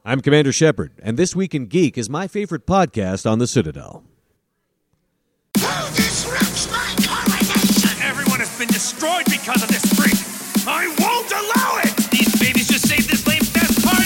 I'm Commander Shepard, and This Week in Geek is my favorite podcast on the Citadel. Who disrupts my coronation? Everyone has been destroyed because of this freak. I won't allow it! These babies just saved this lame fest party!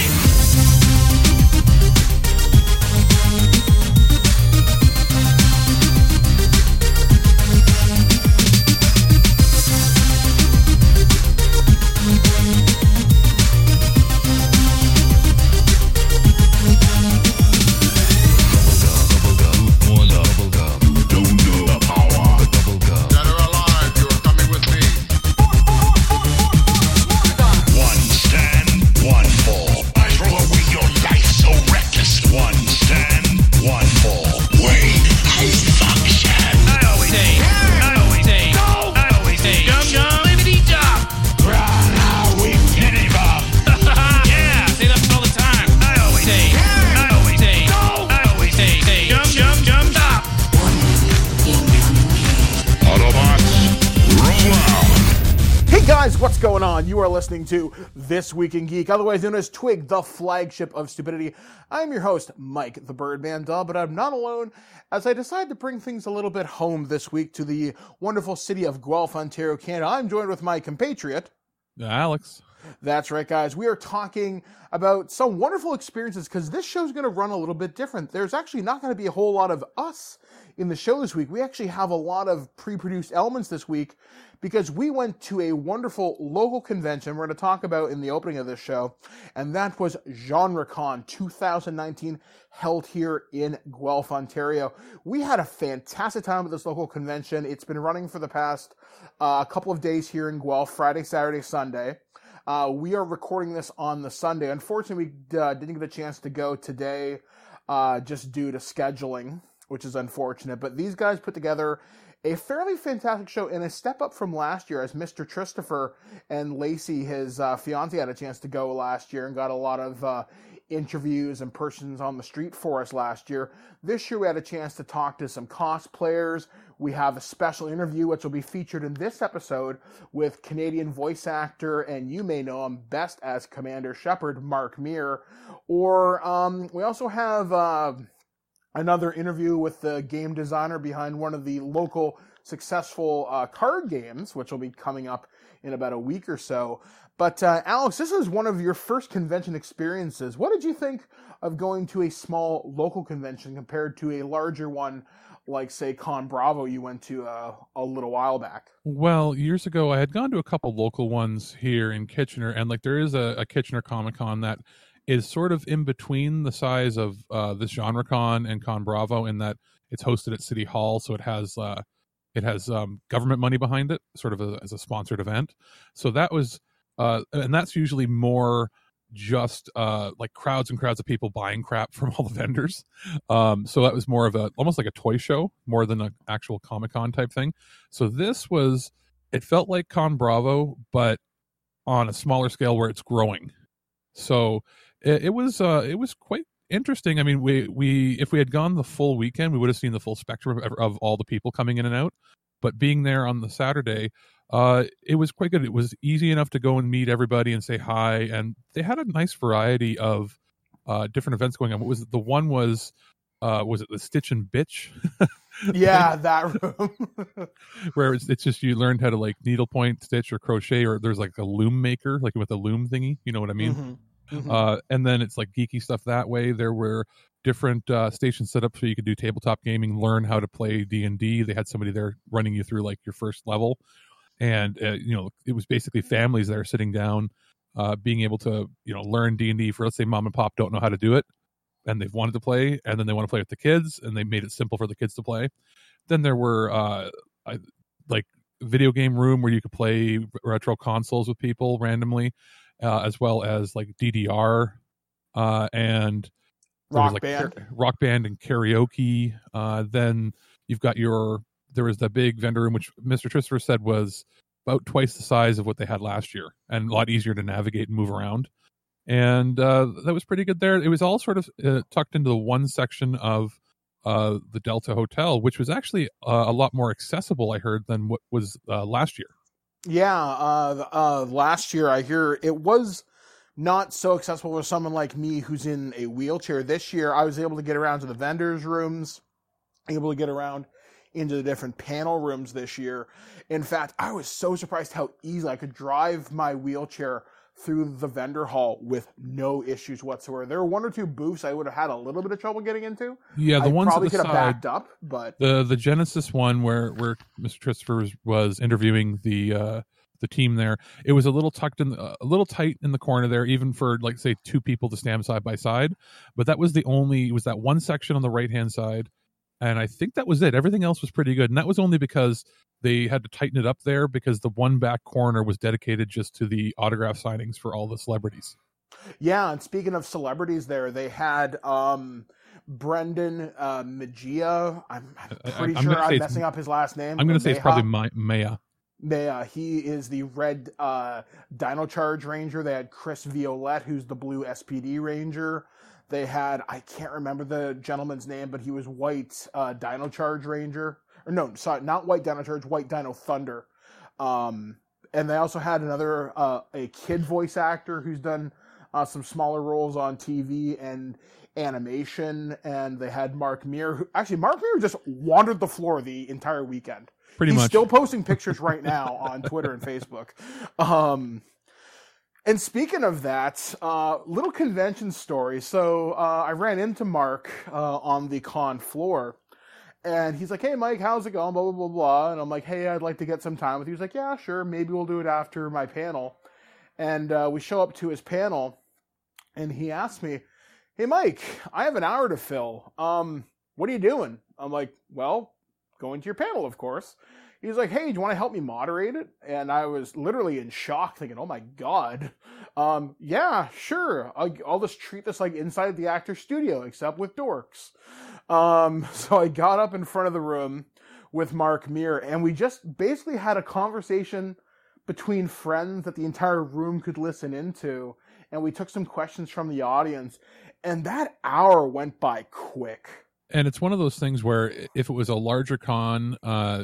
What's going on? You are listening to This Week in Geek, otherwise known as Twig, the flagship of stupidity. I'm your host, Mike the Birdman Duh, but I'm not alone as I decide to bring things a little bit home this week to the wonderful city of Guelph, Ontario, Canada. I'm joined with my compatriot, Alex. That's right, guys. We are talking about some wonderful experiences because this show is going to run a little bit different. There's actually not going to be a whole lot of us in the show this week. We actually have a lot of pre-produced elements this week because we went to a wonderful local convention we're going to talk about in the opening of this show, and that was GenreCon 2019 held here in Guelph, Ontario. We had a fantastic time at this local convention. It's been running for the past couple of days here in Guelph, Friday, Saturday, Sunday. We are recording this on the Sunday. Unfortunately, we didn't get a chance to go today just due to scheduling, which is unfortunate. But these guys put together a fairly fantastic show and a step up from last year as Mr. Christopher and Lacey, his fiance, had a chance to go last year and got a lot of interviews and persons on the street for us last year. This year we had a chance to talk to some cosplayers. We have a special interview which will be featured in this episode with Canadian voice actor, and you may know him best as Commander Shepard, Mark Meer. Or we also have another interview with the game designer behind one of the local successful card games, which will be coming up in about a week or so. But Alex, this is one of your first convention experiences. What did you think of going to a small local convention compared to a larger one like, say, Con Bravo you went to a little while back? Well, years ago, I had gone to a couple local ones here in Kitchener, and like there is a Kitchener Comic-Con that is sort of in between the size of this GenreCon and Con Bravo in that it's hosted at City Hall, so it has government money behind it, sort of as a sponsored event. So that was, and that's usually more just like crowds and crowds of people buying crap from all the vendors. So that was more of almost like a toy show more than an actual Comic-Con type thing. So this was, it felt like Con Bravo, but on a smaller scale where it's growing. So it was quite interesting. I mean, we if we had gone the full weekend, we would have seen the full spectrum of all the people coming in and out. But being there on the Saturday, it was quite good. It was easy enough to go and meet everybody and say hi, and they had a nice variety of different events going on. What was it? The one was it the Stitch and Bitch? Yeah, that room. Where it's just you learned how to like needlepoint, stitch, or crochet, or there's like a loom maker, like with a loom thingy. You know what I mean? Mm-hmm. Mm-hmm. And then it's like geeky stuff that way. There were different stations set up so you could do tabletop gaming, learn how to play D&D. They had somebody there running you through like your first level. And, it was basically families that are sitting down, being able to, learn D&D for, let's say, mom and pop don't know how to do it, and they've wanted to play, and then they want to play with the kids, and they made it simple for the kids to play. Then there were, like, video game room where you could play retro consoles with people randomly, as well as, like, DDR, and Rock Band. Rock Band and karaoke. Then you've got there was the big vendor room, which Mr. Christopher said was about twice the size of what they had last year and a lot easier to navigate and move around. And that was pretty good there. It was all sort of tucked into the one section of the Delta Hotel, which was actually a lot more accessible, I heard, than what was last year. Yeah, last year I hear it was not so accessible for someone like me who's in a wheelchair. This year, I was able to get around to the vendors' rooms, able to get around into the different panel rooms this year. In fact, I was so surprised how easily I could drive my wheelchair through the vendor hall with no issues whatsoever. There were one or two booths I would have had a little bit of trouble getting into. Yeah, the I ones probably at the could have side, backed up, but the Genesis one where Mr. Christopher was interviewing the team there, it was a little tucked in, a little tight in the corner there, even for like say two people to stand side by side. But that was it was that one section on the right hand side, and I think that was it. Everything else was pretty good, and that was only because they had to tighten it up there because the one back corner was dedicated just to the autograph signings for all the celebrities. yeah. And speaking of celebrities, there they had Brendan Magia. I'm pretty sure I'm messing up his last name. I'm going to say it's probably Maya. He is the red Dino Charge Ranger. They had Chris Violette, who's the blue SPD Ranger. They had, I can't remember the gentleman's name, but he was white Dino Charge Ranger. Or no, sorry, not white Dino Charge, white Dino Thunder. And they also had another, a kid voice actor who's done some smaller roles on TV and animation. And they had Mark Meer. Mark Meer just wandered the floor the entire weekend. Pretty He's much. still posting pictures right now on Twitter and Facebook. And speaking of that, little convention story. So I ran into Mark on the con floor, and he's like, "Hey, Mike, how's it going? Blah, blah, blah, blah." And I'm like, "Hey, I'd like to get some time with you." He's like, "Yeah, sure. Maybe we'll do it after my panel." And we show up to his panel, and he asked me, "Hey, Mike, I have an hour to fill. What are you doing?" I'm like, "Well, going to your panel, of course." He's like, "Hey, do you want to help me moderate it?" And I was literally in shock, thinking, "Oh my God. Yeah, sure. I'll just treat this like inside the actor studio, except with dorks." So I got up in front of the room with Mark Meer, and we just basically had a conversation between friends that the entire room could listen into. And we took some questions from the audience, and that hour went by quick. And it's one of those things where if it was a larger con,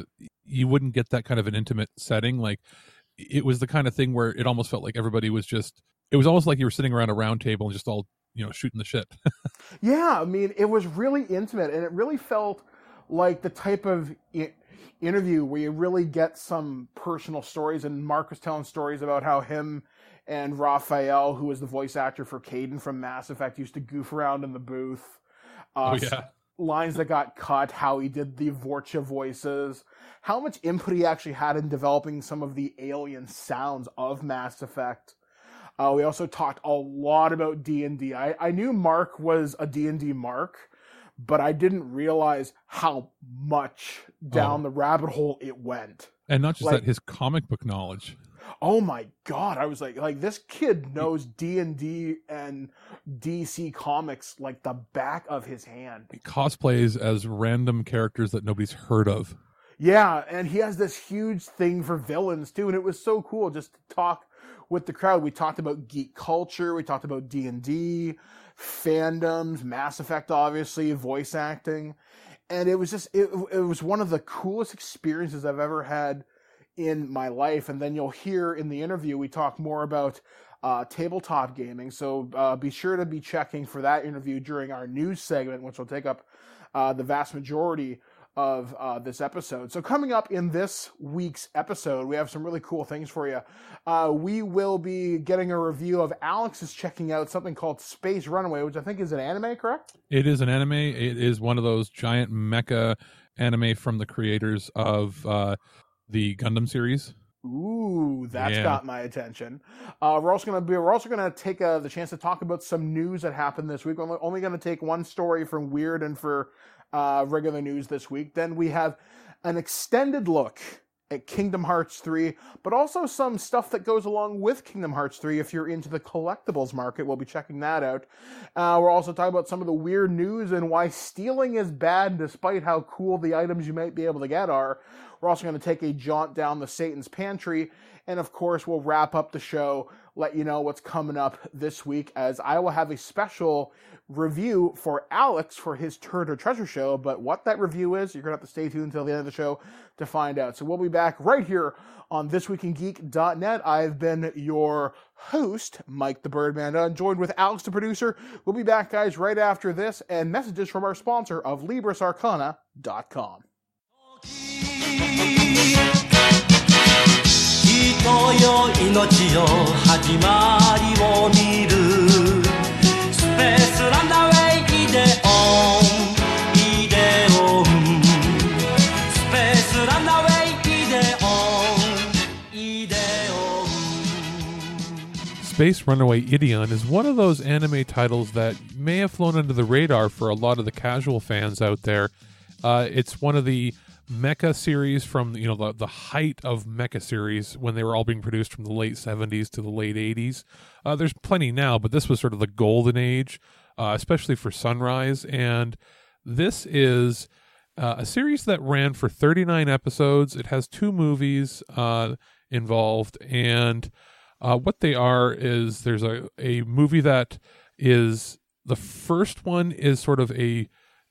you wouldn't get that kind of an intimate setting. Like, it was the kind of thing where it almost felt like everybody was it was almost like you were sitting around a round table and just all, shooting the shit. Yeah, I mean, it was really intimate, and it really felt like the type of interview where you really get some personal stories. And Mark was telling stories about how him and Raphael, who was the voice actor for Caden from Mass Effect, used to goof around in the booth. Oh, yeah. Lines that got cut, how he did the Vorcha voices, how much input he actually had in developing some of the alien sounds of Mass Effect. We also talked a lot about D&D. I knew Mark was a D&D Mark, but I didn't realize how much down the rabbit hole it went. And not just that, his comic book knowledge. Oh my God. I was like this kid knows D&D and DC comics like the back of his hand. He cosplays as random characters that nobody's heard of. Yeah, and he has this huge thing for villains too, and it was so cool just to talk with the crowd. We talked about geek culture, we talked about D&D, fandoms, Mass Effect, obviously, voice acting, and it was just it was one of the coolest experiences I've ever had in my life. And then you'll hear in the interview we talk more about tabletop gaming, so be sure to be checking for that interview during our news segment, which will take up the vast majority of this episode. So coming up in this week's episode, we have some really cool things for you. We will be getting a review of Alex is checking out something called Space Runaway, which I think is an anime, correct? It is an anime. It is one of those giant mecha anime from the creators of the Gundam series. Ooh, that's got my attention. We're also gonna take the chance to talk about some news that happened this week. We're only gonna take one story from Weird and for regular news this week. Then we have an extended look at Kingdom Hearts 3, but also some stuff that goes along with Kingdom Hearts 3 if you're into the collectibles market. We'll be checking that out. We're also talking about some of the weird news and why stealing is bad despite how cool the items you might be able to get are. We're also going to take a jaunt down the Satan's Pantry, and of course we'll wrap up the show let you know what's coming up this week, as I will have a special review for Alex for his Turd or Treasure show. But what that review is, you're going to have to stay tuned until the end of the show to find out. So we'll be back right here on thisweekingeek.net. I've been your host, Mike the Birdman, joined with Alex the producer. We'll be back, guys, right after this and messages from our sponsor of LibrisArcana.com. 人よ命よ始まりを見るスペースランナウェイイデオンイデオンスペースランナウェイイデオンイデオン Space Runaway Ideon is one of those anime titles that may have flown under the radar for a lot of the casual fans out there. It's one of the mecha series from the height of mecha series when they were all being produced from the late 70s to the late 80s. There's plenty now, but this was sort of the golden age, especially for Sunrise. And this is a series that ran for 39 episodes. It has 2 movies involved, and what they are is there's a movie that is, the first one is sort of a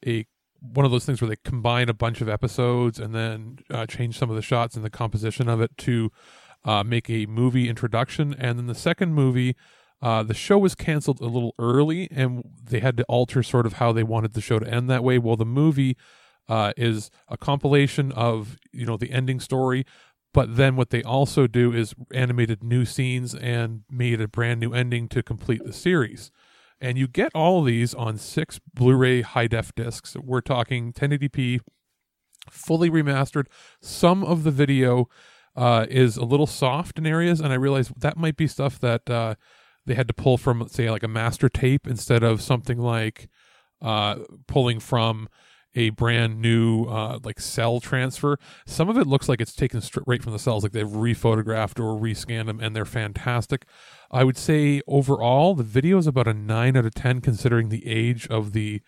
one of those things where they combine a bunch of episodes and then change some of the shots and the composition of it to make a movie introduction. And then the second movie, the show was canceled a little early, and they had to alter sort of how they wanted the show to end that way. Well, the movie is a compilation of, the ending story, but then what they also do is animated new scenes and made a brand new ending to complete the series. And you get all of these on 6 Blu-ray high-def discs. We're talking 1080p, fully remastered. Some of the video is a little soft in areas, and I realized that might be stuff that they had to pull from, let's say, like a master tape instead of something like pulling from a brand new like cell transfer. Some of it looks like it's taken straight from the cells, like they've rephotographed or rescanned them, and they're fantastic. I would say overall the video is about a 9 out of 10 considering the age of the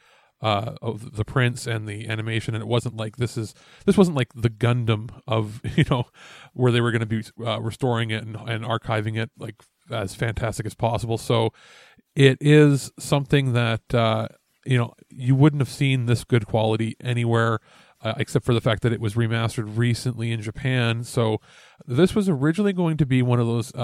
prints and the animation. And it wasn't like this wasn't like the Gundam of where they were going to be restoring it and archiving it like as fantastic as possible. So it is something that you wouldn't have seen this good quality anywhere except for the fact that it was remastered recently in Japan. So this was originally going to be one of those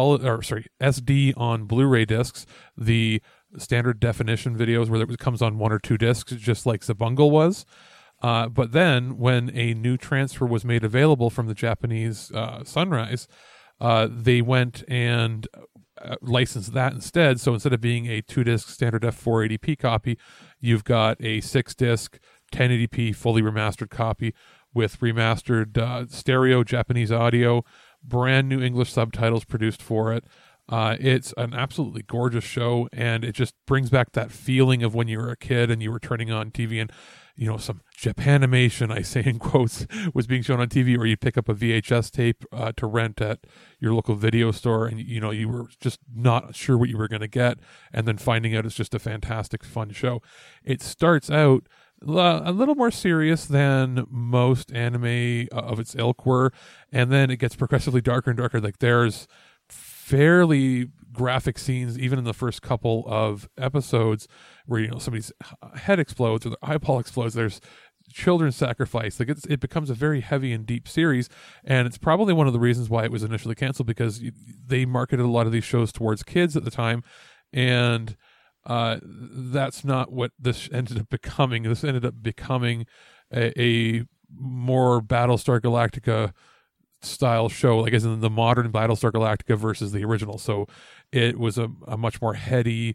SD on Blu-ray discs, the standard definition videos where it comes on 1 or 2 discs, just like Zabungle was. But then when a new transfer was made available from the Japanese Sunrise, they went and licensed that instead. So instead of being a 2-disc standard F480p copy, you've got a 6-disc 1080p fully remastered copy with remastered stereo Japanese audio, brand new English subtitles produced for it. It's an absolutely gorgeous show, and it just brings back that feeling of when you were a kid and you were turning on TV and some Japanimation, I say in quotes, was being shown on TV, or you'd pick up a VHS tape to rent at your local video store, and you were just not sure what you were going to get, and then finding out it's just a fantastic, fun show. It starts out a little more serious than most anime of its ilk were, and then it gets progressively darker and darker. Like there's fairly graphic scenes even in the first couple of episodes where somebody's head explodes or their eyeball explodes. There's children sacrifice. Like it becomes a very heavy and deep series, and it's probably one of the reasons why it was initially canceled, because they marketed a lot of these shows towards kids at the time, and that's not what this ended up becoming. This ended up becoming a more Battlestar Galactica style show, like as in the modern Battlestar Galactica versus the original. So it was a much more heady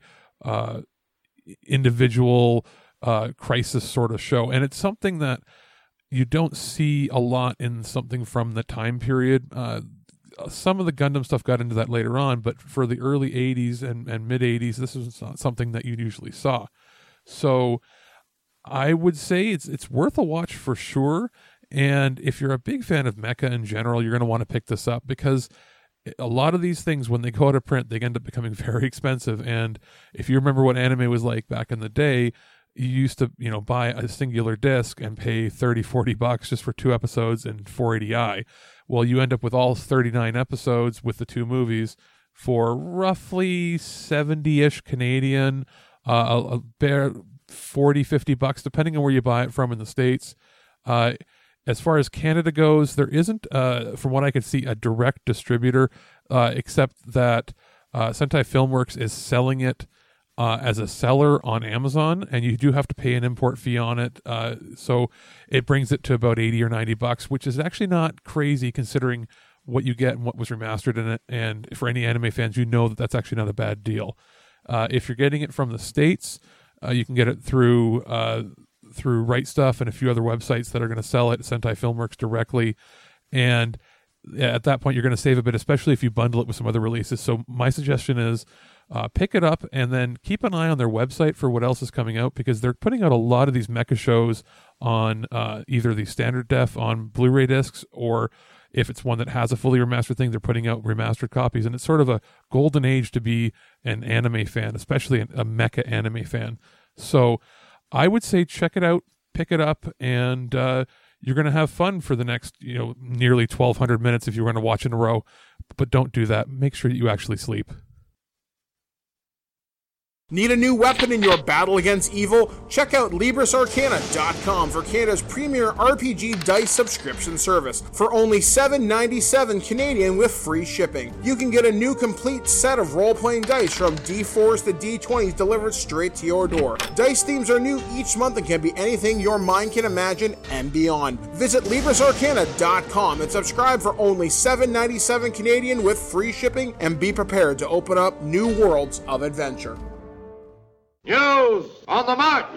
individual crisis sort of show, and it's something that you don't see a lot in something from the time period. Some of the Gundam stuff got into that later on, but for the early 80s and mid 80s, this is not something that you usually saw. So I would say it's worth a watch for sure. And if you're a big fan of mecha in general, you're going to want to pick this up, because a lot of these things, when they go out of print, they end up becoming very expensive. And if you remember what anime was like back in the day, you used to, buy a singular disc and pay $30-$40 just for 2 episodes and 480i. Well, you end up with all 39 episodes with the 2 movies for roughly 70-ish Canadian, a bare $40-$50 depending on where you buy it from in the States. As far as Canada goes, there isn't, from what I can see, a direct distributor, except that Sentai Filmworks is selling it as a seller on Amazon, and you do have to pay an import fee on it. So it brings it to about $80 or $90, which is actually not crazy considering what you get and what was remastered in it. And for any anime fans, you know that that's actually not a bad deal. If you're getting it from the States, you can get it through Right Stuff and a few other websites that are going to sell it, Sentai Filmworks directly. And at that point, you're going to save a bit, especially if you bundle it with some other releases. So my suggestion is pick it up and then keep an eye on their website for what else is coming out, because they're putting out a lot of these mecha shows on either the standard def on Blu-ray discs, or if it's one that has a fully remastered thing, they're putting out remastered copies. And it's sort of a golden age to be an anime fan, especially a mecha anime fan. So I would say check it out, pick it up, and you're going to have fun for the next, nearly 1,200 minutes if you want to watch in a row. But don't do that. Make sure that you actually sleep. Need a new weapon in your battle against evil? Check out LibrisArcana.com for Canada's premier RPG dice subscription service. For only $7.97 Canadian with free shipping, you can get a new complete set of role-playing dice from D4s to D20s delivered straight to your door. Dice themes are new each month and can be anything your mind can imagine and beyond. Visit LibrisArcana.com and subscribe for only $7.97 Canadian with free shipping, and be prepared to open up new worlds of adventure. News on the march!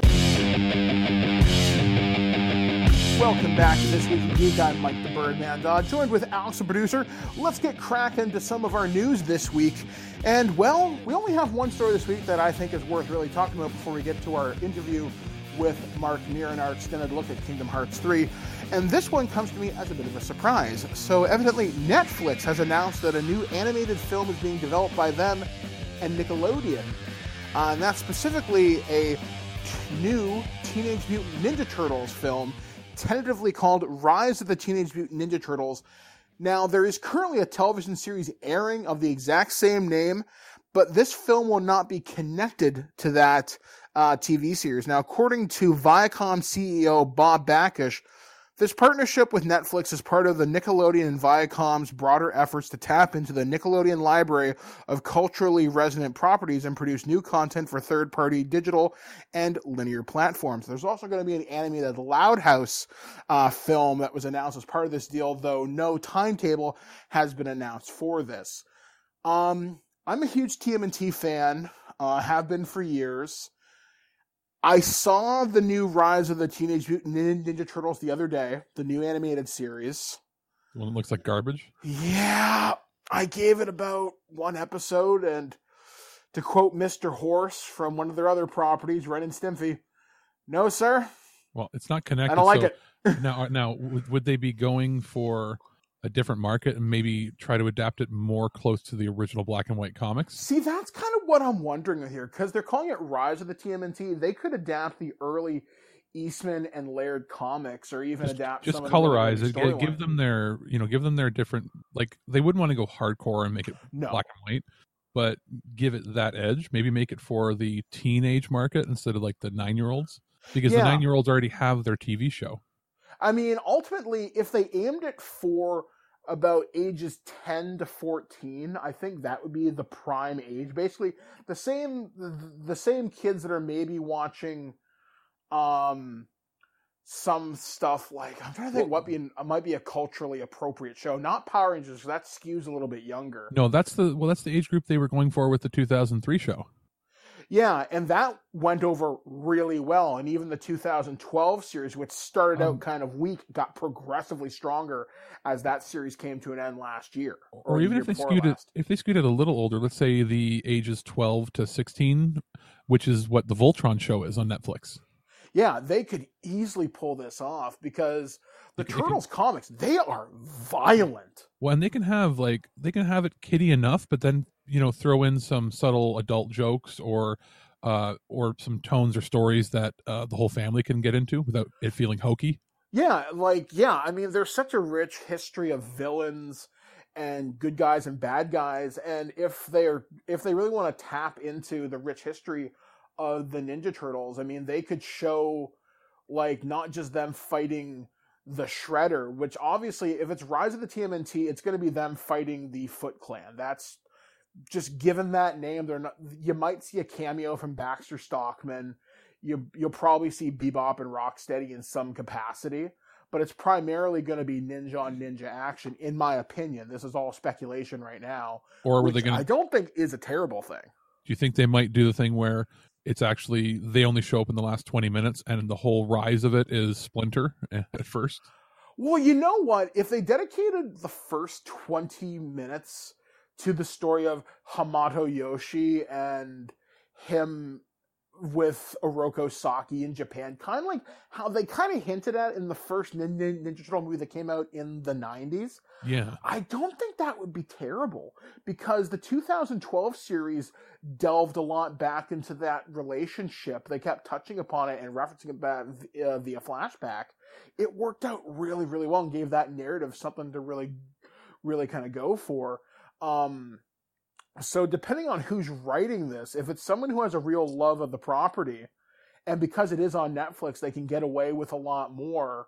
Welcome back to This Week in Geek. I'm Mike the Birdman, joined with Alex the producer. Let's get cracking to some of our news this week. And, well, we only have one story this week that I think is worth really talking about before we get to our interview with Mark Neer and our extended look at Kingdom Hearts 3. And this one comes to me as a bit of a surprise. So, evidently, Netflix has announced that a new animated film is being developed by them and Nickelodeon. And that's specifically a new Teenage Mutant Ninja Turtles film, tentatively called Rise of the Teenage Mutant Ninja Turtles. Now, there is currently a television series airing of the exact same name, but this film will not be connected to that TV series. Now, according to Viacom CEO Bob Bakish, this partnership with Netflix is part of the Nickelodeon and Viacom's broader efforts to tap into the Nickelodeon library of culturally resonant properties and produce new content for third-party digital and linear platforms. There's also going to be an animated Loud House film that was announced as part of this deal, though no timetable has been announced for this. I'm a huge TMNT fan, have been for years. I saw the new Rise of the Teenage Mutant Ninja Turtles the other day, the new animated series. The one that looks like garbage? Yeah, I gave it about one episode, and to quote Mr. Horse from one of their other properties, Ren and Stimpy, no, sir. Well, it's not connected. I don't like it. Now, would they be going for a different market and maybe try to adapt it more close to the original black and white comics? See, that's kind of what I'm wondering here, because they're calling it Rise of the TMNT. They could adapt the early Eastman and Laird comics, or even adapt just some of colorize the it. Give them their different. Like, they wouldn't want to go hardcore and make it black and white, but give it that edge. Maybe make it for the teenage market instead of like the 9-year-olds, because the 9-year-olds already have their TV show. I mean, ultimately, if they aimed it for about ages 10 to 14, I think that would be the prime age. Basically, the same kids that are maybe watching some stuff like, I'm trying to think what might be a culturally appropriate show. Not Power Rangers, that skews a little bit younger. No, that's the age group they were going for with the 2003 show. Yeah, and that went over really well. And even the 2012 series, which started out kind of weak, got progressively stronger as that series came to an end last year. Or even if they skewed it a little older, let's say the ages 12 to 16, which is what the Voltron show is on Netflix. Yeah, they could easily pull this off, because the Turtles comics, they are violent. Well, and they can have it kiddie enough, but then, throw in some subtle adult jokes or some tones or stories that the whole family can get into without it feeling hokey. Yeah, I mean, there's such a rich history of villains and good guys and bad guys. And if they really want to tap into the rich history of the Ninja Turtles, I mean, they could show like not just them fighting the Shredder, which obviously if it's Rise of the TMNT, it's going to be them fighting the Foot Clan. That's just given that name. They're not. You might see a cameo from Baxter Stockman. You'll probably see Bebop and Rocksteady in some capacity, but it's primarily going to be ninja on ninja action, in my opinion. This is all speculation right now. Or were they going? I don't think is a terrible thing. Do you think they might do the thing where it's actually they only show up in the last 20 minutes, and the whole rise of it is Splinter at first? Well, you know what? If they dedicated the first 20 minutes to the story of Hamato Yoshi and him with Oroku Saki in Japan, kind of like how they kind of hinted at in the first Ninja Turtle movie that came out in the 90s. Yeah. I don't think that would be terrible, because the 2012 series delved a lot back into that relationship. They kept touching upon it and referencing it back via flashback. It worked out really, really well and gave that narrative something to really, really kind of go for. So depending on who's writing this, if it's someone who has a real love of the property, and because it is on Netflix, they can get away with a lot more,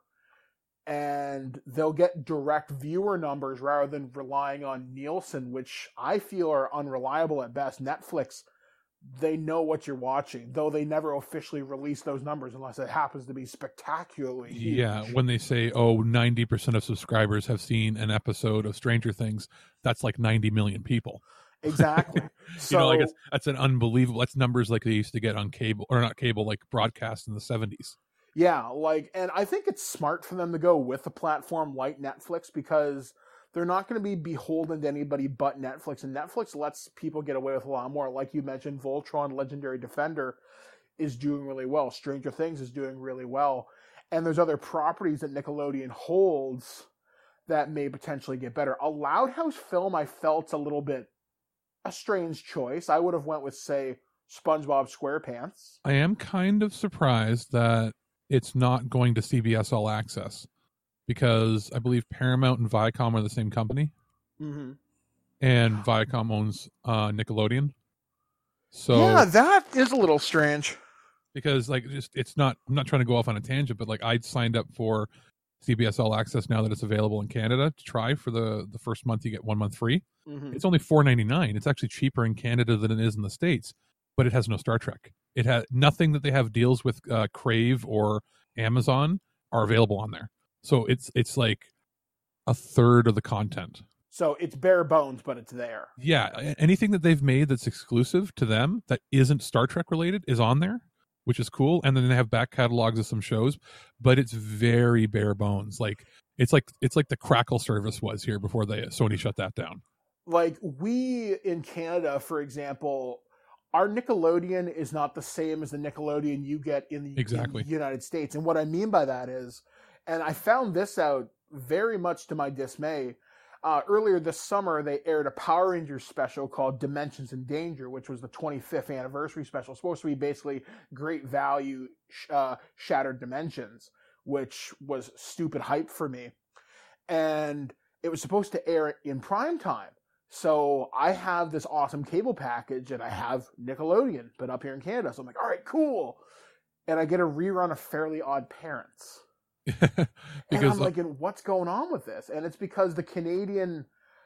and they'll get direct viewer numbers rather than relying on Nielsen, which I feel are unreliable at best. Netflix, they know what you're watching, though they never officially release those numbers unless it happens to be spectacularly huge. Yeah, when they say, 90% of subscribers have seen an episode of Stranger Things, that's like 90 million people. Exactly. So, that's an unbelievable. That's numbers like they used to get on cable, or not cable, like broadcast in the 70s. Yeah, and I think it's smart for them to go with a platform like Netflix, because they're not going to be beholden to anybody but Netflix, and Netflix lets people get away with a lot more. Like you mentioned, Voltron Legendary Defender is doing really well. Stranger Things is doing really well. And there's other properties that Nickelodeon holds that may potentially get better. A Loud House film, I felt a little bit a strange choice. I would have went with, say, SpongeBob SquarePants. I am kind of surprised that it's not going to CBS All Access, because I believe Paramount and Viacom are the same company. Mm-hmm. And Viacom owns Nickelodeon. So yeah, that is a little strange. Because it's not. I'm not trying to go off on a tangent, but like I'd signed up for CBS All Access now that it's available in Canada to try for the first month. You get 1 month free. Mm-hmm. It's only $4.99. It's actually cheaper in Canada than it is in the States, but it has no Star Trek. It has nothing that they have deals with Crave or Amazon are available on there. So it's like a third of the content. So it's bare bones, but it's there. Yeah, anything that they've made that's exclusive to them that isn't Star Trek related is on there, which is cool. And then they have back catalogs of some shows, but it's very bare bones. Like it's like the Crackle service was here before Sony shut that down. Like we in Canada, for example, our Nickelodeon is not the same as the Nickelodeon you get in the United States. And what I mean by that is, and I found this out very much to my dismay, earlier this summer, they aired a Power Rangers special called Dimensions in Danger, which was the 25th anniversary special. It's supposed to be basically great value, Shattered Dimensions, which was stupid hype for me. And it was supposed to air in prime time. So I have this awesome cable package, and I have Nickelodeon, but up here in Canada. So I'm like, all right, cool. And I get a rerun of Fairly Odd Parents. And I'm like, what's going on with this? And it's because the Canadian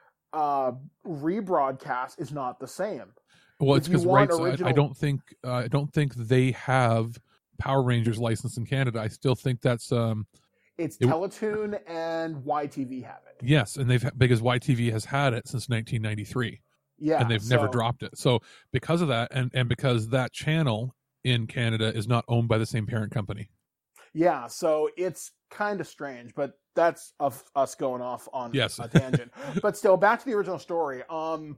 rebroadcast is not the same. Well, it's because I don't think they have Power Rangers licensed in Canada. I still think that's it's Teletoon and YTV have it. Yes, and because YTV has had it since 1993. Yeah, and they've never dropped it. So because of that, and because that channel in Canada is not owned by the same parent company. Yeah, so it's kind of strange, but that's us going off on a tangent. But still, back to the original story. I'm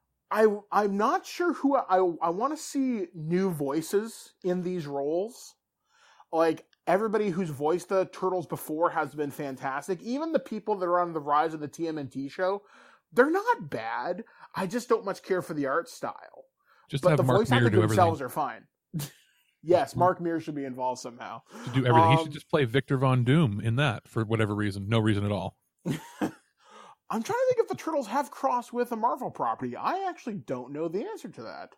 not sure who I want to see new voices in these roles. Like everybody who's voiced the Turtles before has been fantastic. Even the people that are on the Rise of the TMNT show, they're not bad. I just don't much care for the art style. But the voice actors themselves are fine. Yes, Mark Mears should be involved somehow. To do everything. He should just play Victor Von Doom in that for whatever reason. No reason at all. I'm trying to think if the Turtles have crossed with a Marvel property. I actually don't know the answer to that.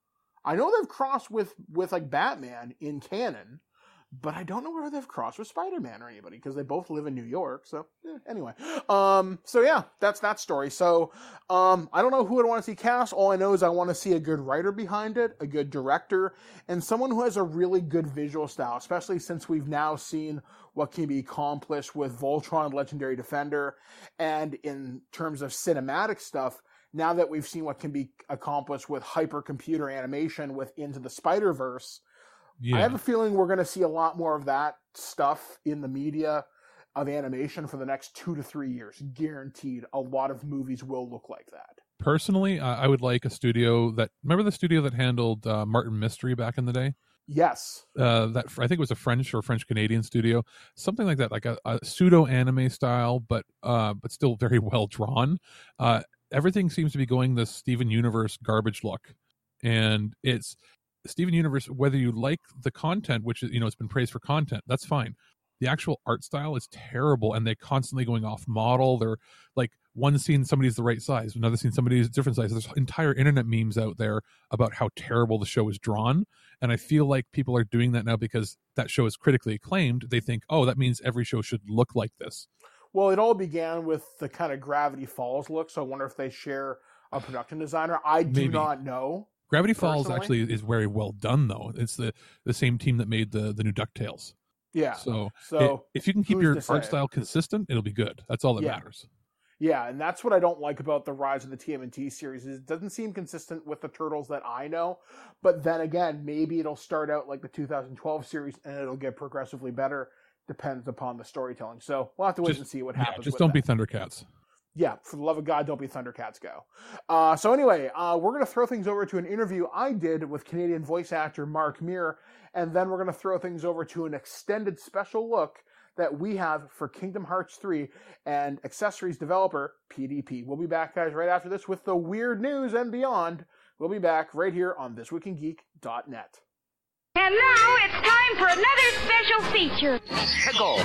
I know they've crossed with like Batman in canon, but I don't know whether they've crossed with Spider-Man or anybody, because they both live in New York. So anyway, so yeah, that's that story. So I don't know who I'd want to see cast. All I know is I want to see a good writer behind it, a good director, and someone who has a really good visual style, especially since we've now seen what can be accomplished with Voltron, Legendary Defender, and in terms of cinematic stuff, now that we've seen what can be accomplished with hypercomputer animation with Into the Spider-Verse, I have a feeling we're going to see a lot more of that stuff in the media of animation for the next 2 to 3 years. Guaranteed, a lot of movies will look like that. Personally, I would like a studio that... Remember the studio that handled Martin Mystery back in the day? Yes. That I think it was a French or French-Canadian studio. Something like that, like a pseudo-anime style, but still very well drawn. Everything seems to be going this Steven Universe garbage look. And it's... Steven Universe, whether you like the content, which is, it's been praised for content, that's fine. The actual art style is terrible, and they're constantly going off model. They're like, one scene somebody's the right size, another scene somebody's different size. There's entire internet memes out there about how terrible the show is drawn, and I feel like people are doing that now because that show is critically acclaimed. They think, oh, that means every show should look like this. Well, it all began with the kind of Gravity Falls look, so I wonder if they share a production designer. I do not know. Gravity Falls actually is very well done, though. It's the same team that made the new DuckTales. Yeah. So if you can keep your art style consistent, it'll be good. That's all that matters. Yeah, and that's what I don't like about the Rise of the TMNT series, is it doesn't seem consistent with the Turtles that I know. But then again, maybe it'll start out like the 2012 series and it'll get progressively better. Depends upon the storytelling. So we'll have to wait and see what happens. Just don't be Thundercats. Yeah, for the love of God, don't be Thundercats, go. So anyway, we're going to throw things over to an interview I did with Canadian voice actor Mark Meer, and then we're going to throw things over to an extended special look that we have for Kingdom Hearts 3 and accessories developer PDP. We'll be back, guys, right after this with the weird news and beyond. We'll be back right here on thisweekingeek.net. And now it's time for another special feature. Pickle.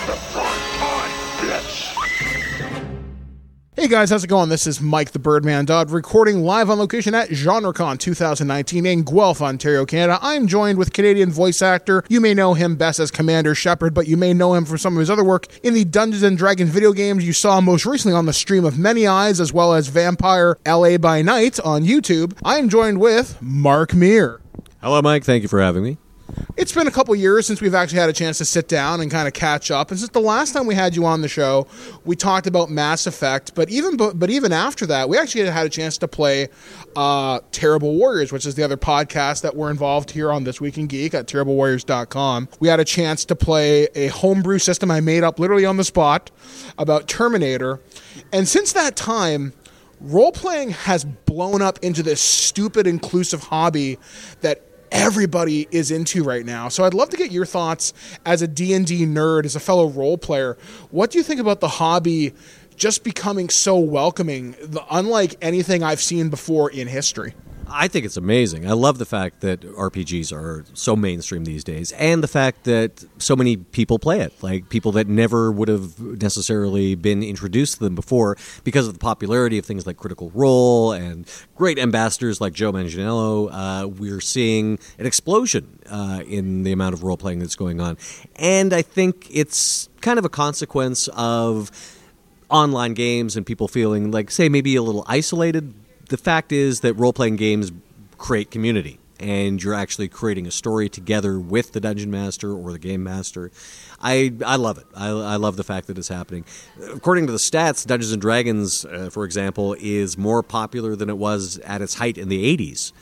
Hey guys, how's it going? This is Mike the Birdman Dodd, recording live on location at GenreCon 2019 in Guelph, Ontario, Canada. I'm joined with Canadian voice actor. You may know him best as Commander Shepard, but you may know him for some of his other work in the Dungeons & Dragons video games you saw most recently on the stream of Many Eyes, as well as Vampire LA by Night on YouTube. I am joined with Mark Meer. Hello, Mike. Thank you for having me. It's been a couple years since we've actually had a chance to sit down and kind of catch up. And since the last time we had you on the show, we talked about Mass Effect. But even after that, we actually had a chance to play Terrible Warriors, which is the other podcast that we're involved here on This Week in Geek at TerribleWarriors.com. We had a chance to play a homebrew system I made up literally on the spot about Terminator. And since that time, role-playing has blown up into this stupid inclusive hobby that everybody is into right now. So I'd love to get your thoughts as a D&D nerd, as a fellow role player. What do you think about the hobby just becoming so welcoming, unlike anything I've seen before in history? I think it's amazing. I love the fact that RPGs are so mainstream these days, and the fact that so many people play it, like people that never would have necessarily been introduced to them before because of the popularity of things like Critical Role and great ambassadors like Joe Manganiello. We're seeing an explosion in the amount of role-playing that's going on. And I think it's kind of a consequence of online games and people feeling like, say, maybe a little isolated. The fact is that role-playing games create community, and you're actually creating a story together with the Dungeon Master or the Game Master. I love it. I love the fact that it's happening. According to the stats, Dungeons & Dragons, for example, is more popular than it was at its height in the 80s.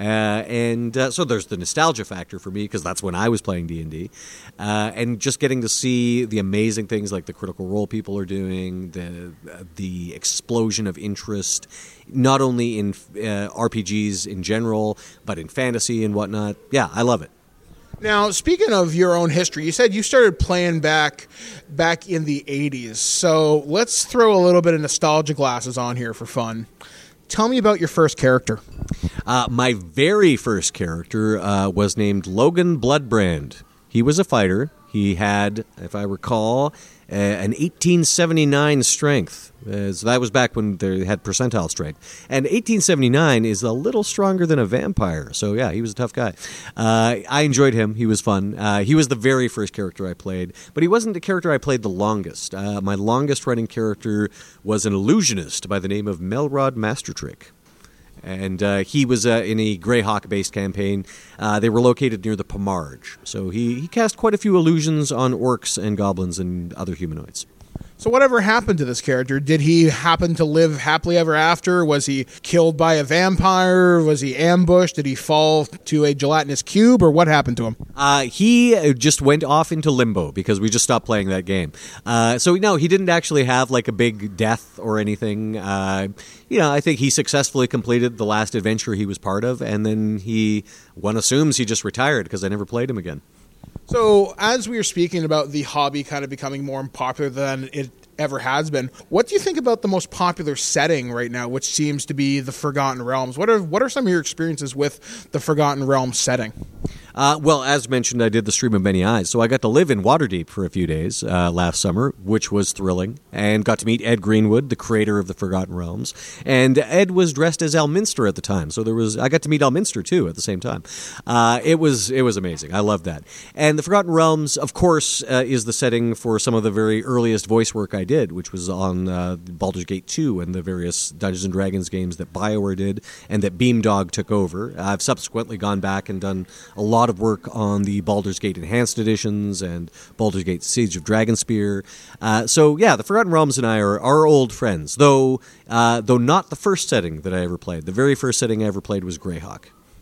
So there's the nostalgia factor for me, because that's when I was playing D&D. And just getting to see the amazing things like the Critical Role people are doing, the explosion of interest, not only in RPGs in general, but in fantasy and whatnot. Yeah, I love it. Now, speaking of your own history, you said you started playing back in the 80s. So let's throw a little bit of nostalgia glasses on here for fun. Tell me about your first character. My very first character was named Logan Bloodbrand. He was a fighter. He had, if I recall, an 1879 strength. So that was back when they had percentile strength. And 1879 is a little stronger than a vampire. So, yeah, he was a tough guy. I enjoyed him. He was fun. He was the very first character I played. But he wasn't the character I played the longest. My longest-running character was an illusionist by the name of Melrod Mastertrick. And he was in a Greyhawk-based campaign. They were located near the Pomarge. So he cast quite a few illusions on orcs and goblins and other humanoids. So whatever happened to this character? Did he happen to live happily ever after? Was he killed by a vampire? Was he ambushed? Did he fall to a gelatinous cube? Or what happened to him? He just went off into limbo because we just stopped playing that game. So, no, he didn't actually have like a big death or anything. I think he successfully completed the last adventure he was part of, and then one assumes he just retired because I never played him again. So, as we were speaking about the hobby kind of becoming more popular than it ever has been, what do you think about the most popular setting right now, which seems to be the Forgotten Realms? What are some of your experiences with the Forgotten Realms setting? Well, as mentioned, I did the Stream of Many Eyes, so I got to live in Waterdeep for a few days last summer, which was thrilling, and got to meet Ed Greenwood, the creator of the Forgotten Realms. And Ed was dressed as Elminster at the time, so I got to meet Elminster too at the same time. It was amazing. I loved that. And the Forgotten Realms, of course, is the setting for some of the very earliest voice work I did, which was on Baldur's Gate 2 and the various Dungeons & Dragons games that BioWare did and that Beamdog took over. I've subsequently gone back and done a lot of work on the Baldur's Gate Enhanced Editions and Baldur's Gate Siege of Dragonspear. The Forgotten Realms and I are old friends, though not the first setting that I ever played. The very first setting I ever played was Greyhawk.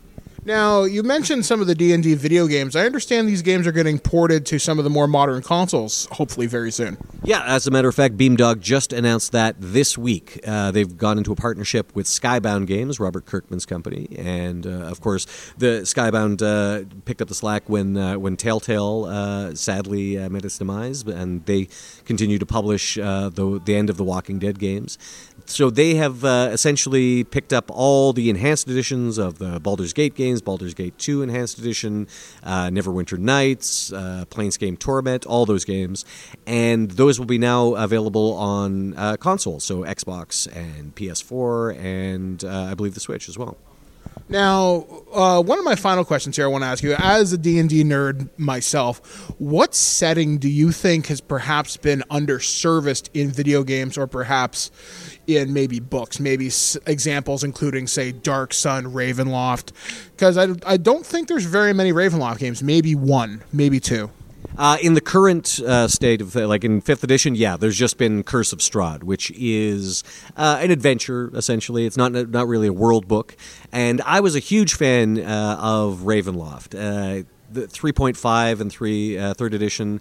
Now, you mentioned some of the D&D video games. I understand these games are getting ported to some of the more modern consoles, hopefully very soon. Yeah, as a matter of fact, Beamdog just announced that this week. They've gone into a partnership with Skybound Games, Robert Kirkman's company, and of course, the Skybound picked up the slack when Telltale sadly met its demise, and they continue to publish the end of the Walking Dead games. So they have essentially picked up all the enhanced editions of the Baldur's Gate games, Baldur's Gate 2 Enhanced Edition, Neverwinter Nights, Planescape Torment, all those games. And those will be now available on consoles, so Xbox and PS4 and I believe the Switch as well. Now, one of my final questions here I want to ask you, as a D&D nerd myself, what setting do you think has perhaps been underserviced in video games or perhaps in maybe books, maybe examples including, say, Dark Sun, Ravenloft? Because I don't think there's very many Ravenloft games, maybe one, maybe two. In the current state of, like in 5th edition, yeah, there's just been Curse of Strahd, which is an adventure, essentially. It's not really a world book. And I was a huge fan of Ravenloft. The 3.5 and 3rd edition,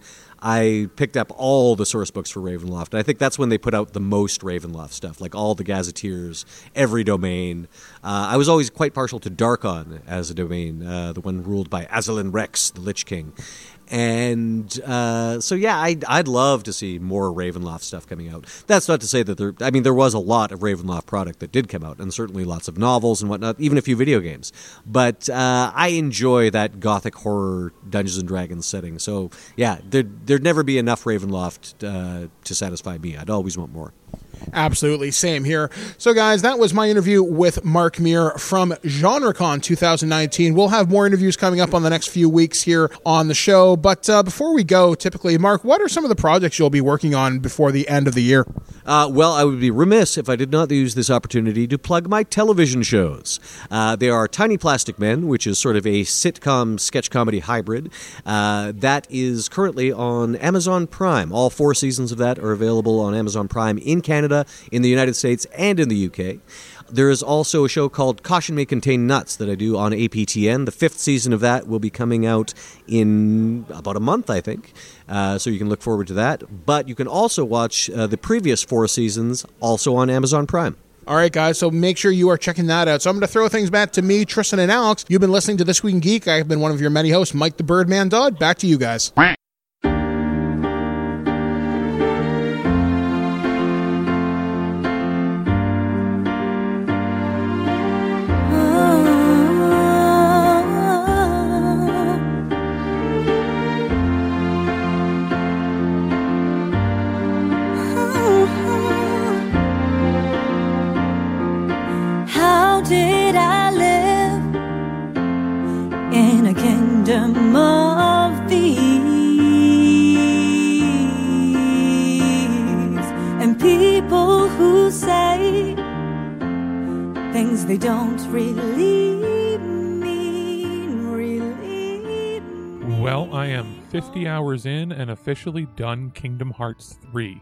I picked up all the source books for Ravenloft. And I think that's when they put out the most Ravenloft stuff, like all the Gazetteers, every domain. I was always quite partial to Darkon as a domain, the one ruled by Azalin Rex, the Lich King. And I'd love to see more Ravenloft stuff coming out. That's not to say that there was a lot of Ravenloft product that did come out, and certainly lots of novels and whatnot, even a few video games. But I enjoy that gothic horror Dungeons and Dragons setting. So yeah, there'd never be enough Ravenloft to satisfy me. I'd always want more. Absolutely, same here. So guys, that was my interview with Mark Muir from GenreCon 2019. We'll have more interviews coming up on the next few weeks here on the show. But before we go, typically, Mark, what are some of the projects you'll be working on before the end of the year? Well, I would be remiss if I did not use this opportunity to plug my television shows. They are Tiny Plastic Men, which is sort of a sitcom sketch comedy hybrid. That is currently on Amazon Prime. All 4 seasons of that are available on Amazon Prime in Canada, in the United States, and in the UK. There is also a show called Caution May Contain Nuts that I do on APTN. The 5th season of that will be coming out in about a month, I think. So you can look forward to that. But you can also watch the previous 4 seasons also on Amazon Prime. All right, guys, so make sure you are checking that out. So I'm going to throw things back to me, Tristan, and Alex. You've been listening to This Week in Geek. I've been one of your many hosts, Mike the Birdman Dodd. Back to you guys. Kingdom of Thieves, and people who say things they don't really mean, really mean. Well, I am 50 hours in and officially done Kingdom Hearts 3.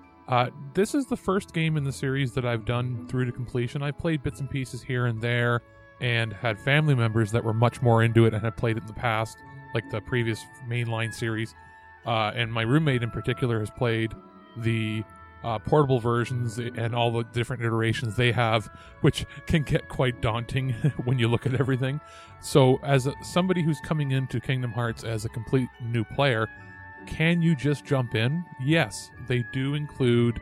This is the first game in the series that I've done through to completion. I played bits and pieces here and there and had family members that were much more into it and had played it in the past, like the previous mainline series. And my roommate in particular has played the portable versions and all the different iterations they have, which can get quite daunting when you look at everything. So as somebody who's coming into Kingdom Hearts as a complete new player, can you just jump in? Yes, they do include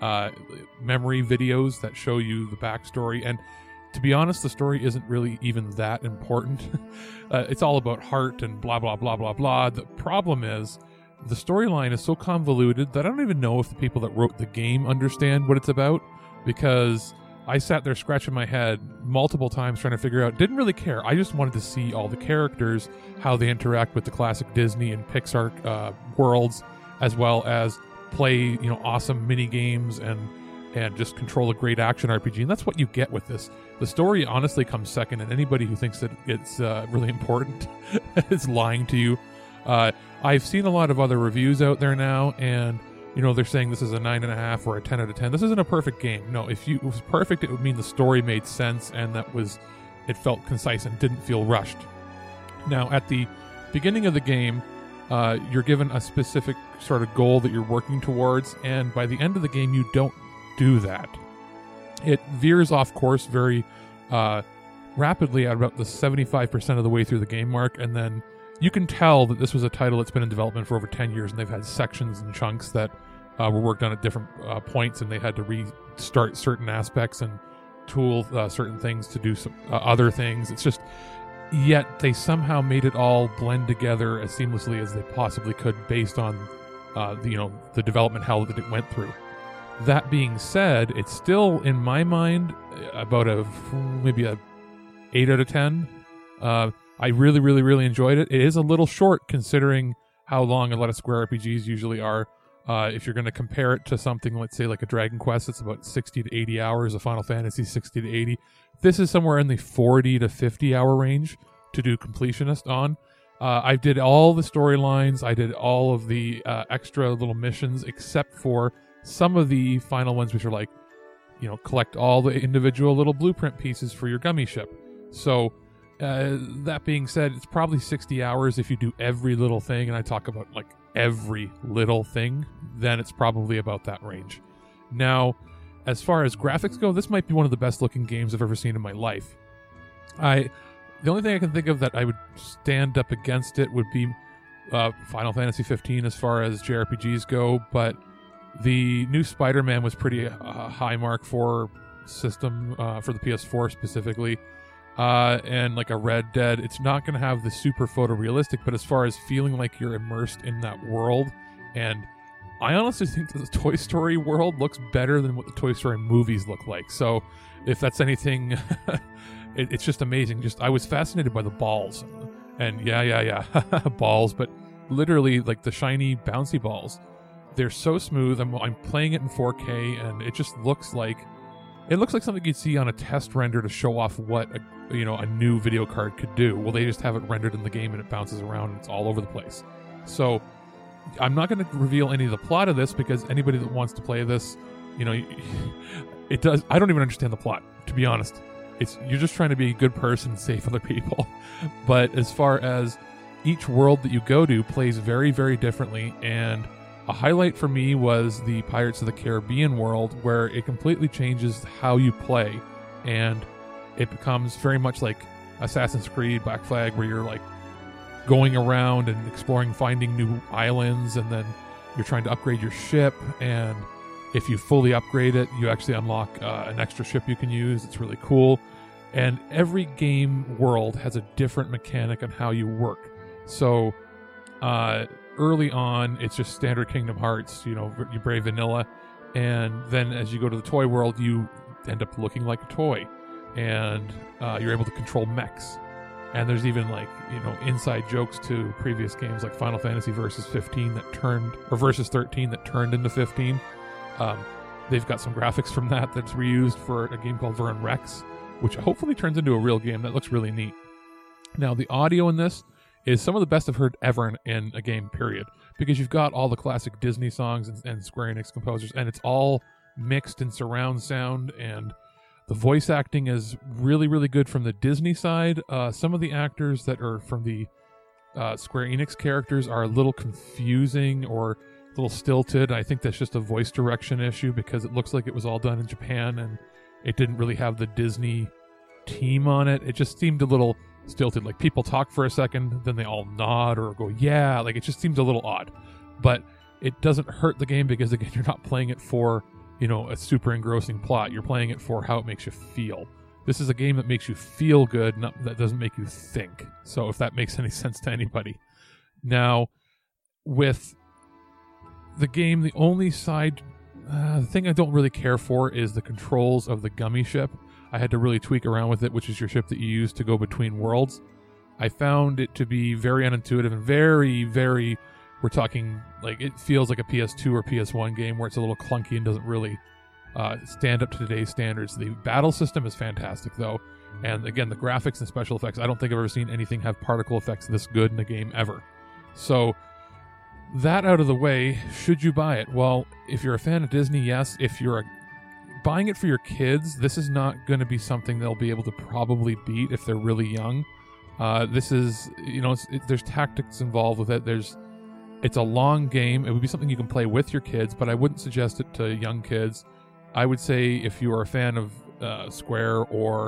memory videos that show you the backstory, and to be honest, the story isn't really even that important. It's all about heart and blah, blah, blah, blah, blah. The problem is the storyline is so convoluted that I don't even know if the people that wrote the game understand what it's about, because I sat there scratching my head multiple times trying to figure out, didn't really care. I just wanted to see all the characters, how they interact with the classic Disney and Pixar worlds, as well as play, awesome mini games and just control a great action RPG. And that's what you get with this. The story honestly comes second, and anybody who thinks that it's really important is lying to you. I've seen a lot of other reviews out there now, and they're saying this is a 9.5 or a 10 out of 10. This isn't a perfect game. No, if it was perfect, it would mean the story made sense and it felt concise and didn't feel rushed. Now, at the beginning of the game, you're given a specific sort of goal that you're working towards, and by the end of the game, you don't do that. It veers off course very rapidly at about the 75% of the way through the game mark, and then you can tell that this was a title that's been in development for over 10 years, and they've had sections and chunks that were worked on at different points, and they had to restart certain aspects and tool certain things to do some other things. It's just, yet they somehow made it all blend together as seamlessly as they possibly could based on the development hell that it went through. That being said, it's still, in my mind, about maybe a 8 out of 10. I really, really, really enjoyed it. It is a little short considering how long a lot of Square RPGs usually are. If you're going to compare it to something, let's say like a Dragon Quest, it's about 60 to 80 hours. A Final Fantasy, 60 to 80. This is somewhere in the 40 to 50 hour range to do completionist on. I did all the storylines. I did all of the extra little missions, except for some of the final ones, which are like, collect all the individual little blueprint pieces for your gummy ship. So, that being said, it's probably 60 hours if you do every little thing, and I talk about like every little thing, then it's probably about that range. Now, as far as graphics go, this might be one of the best looking games I've ever seen in my life. The only thing I can think of that I would stand up against it would be Final Fantasy 15 as far as JRPGs go, but the new Spider-Man was pretty high mark for system, for the PS4 specifically. And like a Red Dead, it's not going to have the super photorealistic, but as far as feeling like you're immersed in that world, and I honestly think that the Toy Story world looks better than what the Toy Story movies look like. So if that's anything, it's just amazing. I was fascinated by the balls, and yeah, balls, but literally like the shiny bouncy balls. They're so smooth. I'm playing it in 4K, and it just looks like something you'd see on a test render to show off what a new video card could do. Well, they just have it rendered in the game, and it bounces around, and it's all over the place. So I'm not going to reveal any of the plot of this, because anybody that wants to play this, it does. I don't even understand the plot, to be honest. You're just trying to be a good person and save other people. But as far as each world that you go to plays very, very differently, and a highlight for me was the Pirates of the Caribbean world, where it completely changes how you play, and it becomes very much like Assassin's Creed Black Flag, where you're like going around and exploring, finding new islands, and then you're trying to upgrade your ship, and if you fully upgrade it, you actually unlock an extra ship you can use. It's really cool. And every game world has a different mechanic on how you work. So early on, it's just standard Kingdom Hearts, you play vanilla, and then as you go to the toy world, you end up looking like a toy, and you're able to control mechs. And there's even inside jokes to previous games like Final Fantasy Versus 15 Versus 13 that turned into 15. They've got some graphics from that's reused for a game called Vern Rex, which hopefully turns into a real game. That looks really neat. Now, the audio in this is some of the best I've heard ever in a game, period. Because you've got all the classic Disney songs and Square Enix composers, and it's all mixed in surround sound, and the voice acting is really, really good from the Disney side. Some of the actors that are from the Square Enix characters are a little confusing or a little stilted. I think that's just a voice direction issue because it looks like it was all done in Japan and it didn't really have the Disney team on it. It just seemed a little stilted. Like people talk for a second, then they all nod or go, yeah. Like it just seems a little odd. But it doesn't hurt the game because, again, you're not playing it for, a super engrossing plot. You're playing it for how it makes you feel. This is a game that makes you feel good, that doesn't make you think. So if that makes any sense to anybody. Now, with the game, the only the thing I don't really care for is the controls of the gummy ship. I had to really tweak around with it, which is your ship that you use to go between worlds. I found it to be very unintuitive and very, very, we're talking, it feels like a PS2 or PS1 game where it's a little clunky and doesn't really stand up to today's standards. The battle system is fantastic, though. And again, the graphics and special effects, I don't think I've ever seen anything have particle effects this good in a game ever. So, that out of the way, should you buy it? Well, if you're a fan of Disney, yes. If you're buying it for your kids, this is not going to be something they'll be able to probably beat if they're really young. This is, there's tactics involved with it. It's a long game. It would be something you can play with your kids, but I wouldn't suggest it to young kids. I would say if you are a fan of Square or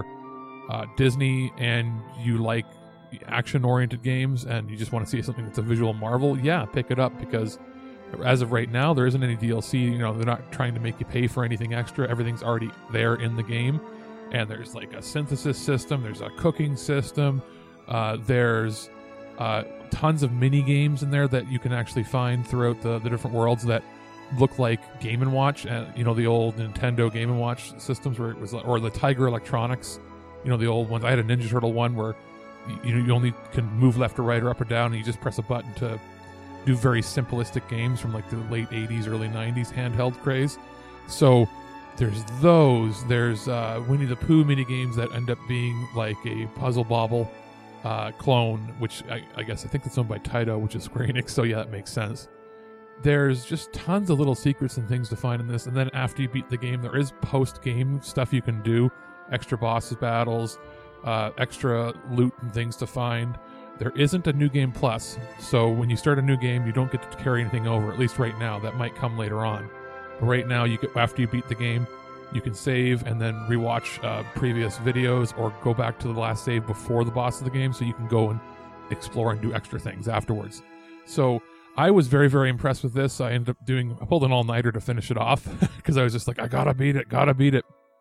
Disney and you like action-oriented games and you just want to see something that's a visual marvel, yeah, pick it up, because as of right now, there isn't any DLC. They're not trying to make you pay for anything extra. Everything's already there in the game. And there's a synthesis system. There's a cooking system. There's tons of mini games in there that you can actually find throughout the different worlds that look like Game & Watch. The old Nintendo Game & Watch systems where it was, or the Tiger Electronics, the old ones. I had a Ninja Turtle one where you only can move left or right or up or down, and you just press a button to do very simplistic games from the late 80s, early 90s handheld craze. So there's those. There's Winnie the Pooh mini games that end up being like a Puzzle Bobble clone, which I think that's owned by Taito, which is Square Enix. So yeah, that makes sense. There's just tons of little secrets and things to find in this. And then after you beat the game, there is post-game stuff you can do, extra bosses battles, extra loot and things to find. There isn't a New Game Plus, so when you start a new game, you don't get to carry anything over, at least right now. That might come later on. But right now, after you beat the game, you can save and then rewatch previous videos or go back to the last save before the boss of the game, so you can go and explore and do extra things afterwards. So I was very, very impressed with this. I pulled an all-nighter to finish it off because I was just like, I gotta beat it.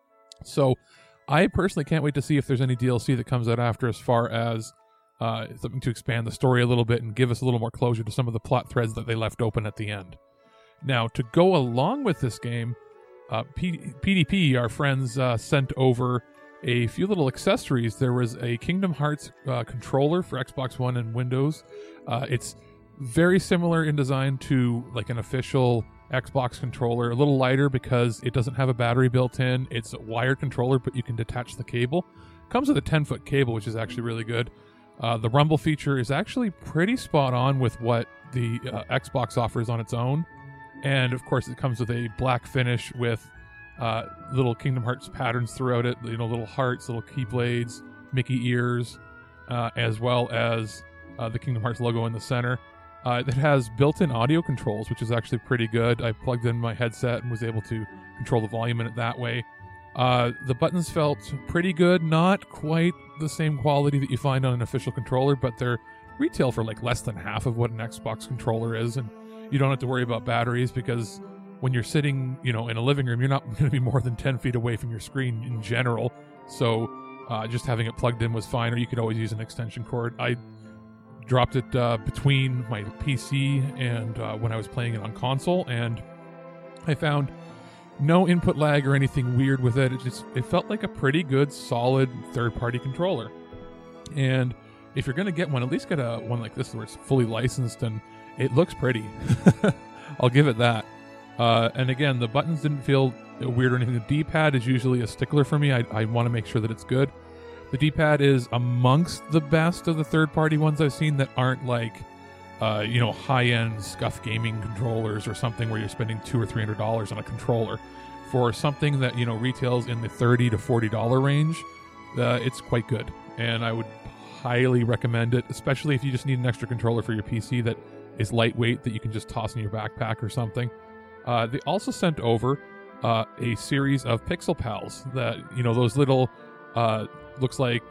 So I personally can't wait to see if there's any DLC that comes out after, as far as something to expand the story a little bit and give us a little more closure to some of the plot threads that they left open at the end. Now, to go along with this game, PDP, our friends, sent over a few little accessories. There was a Kingdom Hearts controller for Xbox One and Windows. It's very similar in design to an official Xbox controller, a little lighter because it doesn't have a battery built in. It's a wired controller, but you can detach the cable. Comes with a 10-foot cable, which is actually really good. The rumble feature is actually pretty spot on with what the Xbox offers on its own. And of course, it comes with a black finish with little Kingdom Hearts patterns throughout it, little hearts, little keyblades, Mickey ears, as well as the Kingdom Hearts logo in the center. It has built-in audio controls, which is actually pretty good. I plugged in my headset and was able to control the volume in it that way. The buttons felt pretty good, not quite the same quality that you find on an official controller, but they're retail for less than half of what an Xbox controller is, and you don't have to worry about batteries because when you're sitting, in a living room, you're not going to be more than 10 feet away from your screen in general. So just having it plugged in was fine, or you could always use an extension cord. I dropped it between my PC and when I was playing it on console, and I found no input lag or anything weird with it. It felt like a pretty good, solid third-party controller. And if you're going to get one, at least get a one like this where it's fully licensed and it looks pretty. I'll give it that. And again, the buttons didn't feel weird or anything. The D-pad is usually a stickler for me. I want to make sure that it's good. The D-pad is amongst the best of the third-party ones I've seen that aren't like, high-end scuff gaming controllers or something where you're spending $200 or $300 on a controller. For something that, retails in the $30 to $40 range, it's quite good. And I would highly recommend it, especially if you just need an extra controller for your PC that is lightweight that you can just toss in your backpack or something. They also sent over a series of Pixel Pals that, those little, looks like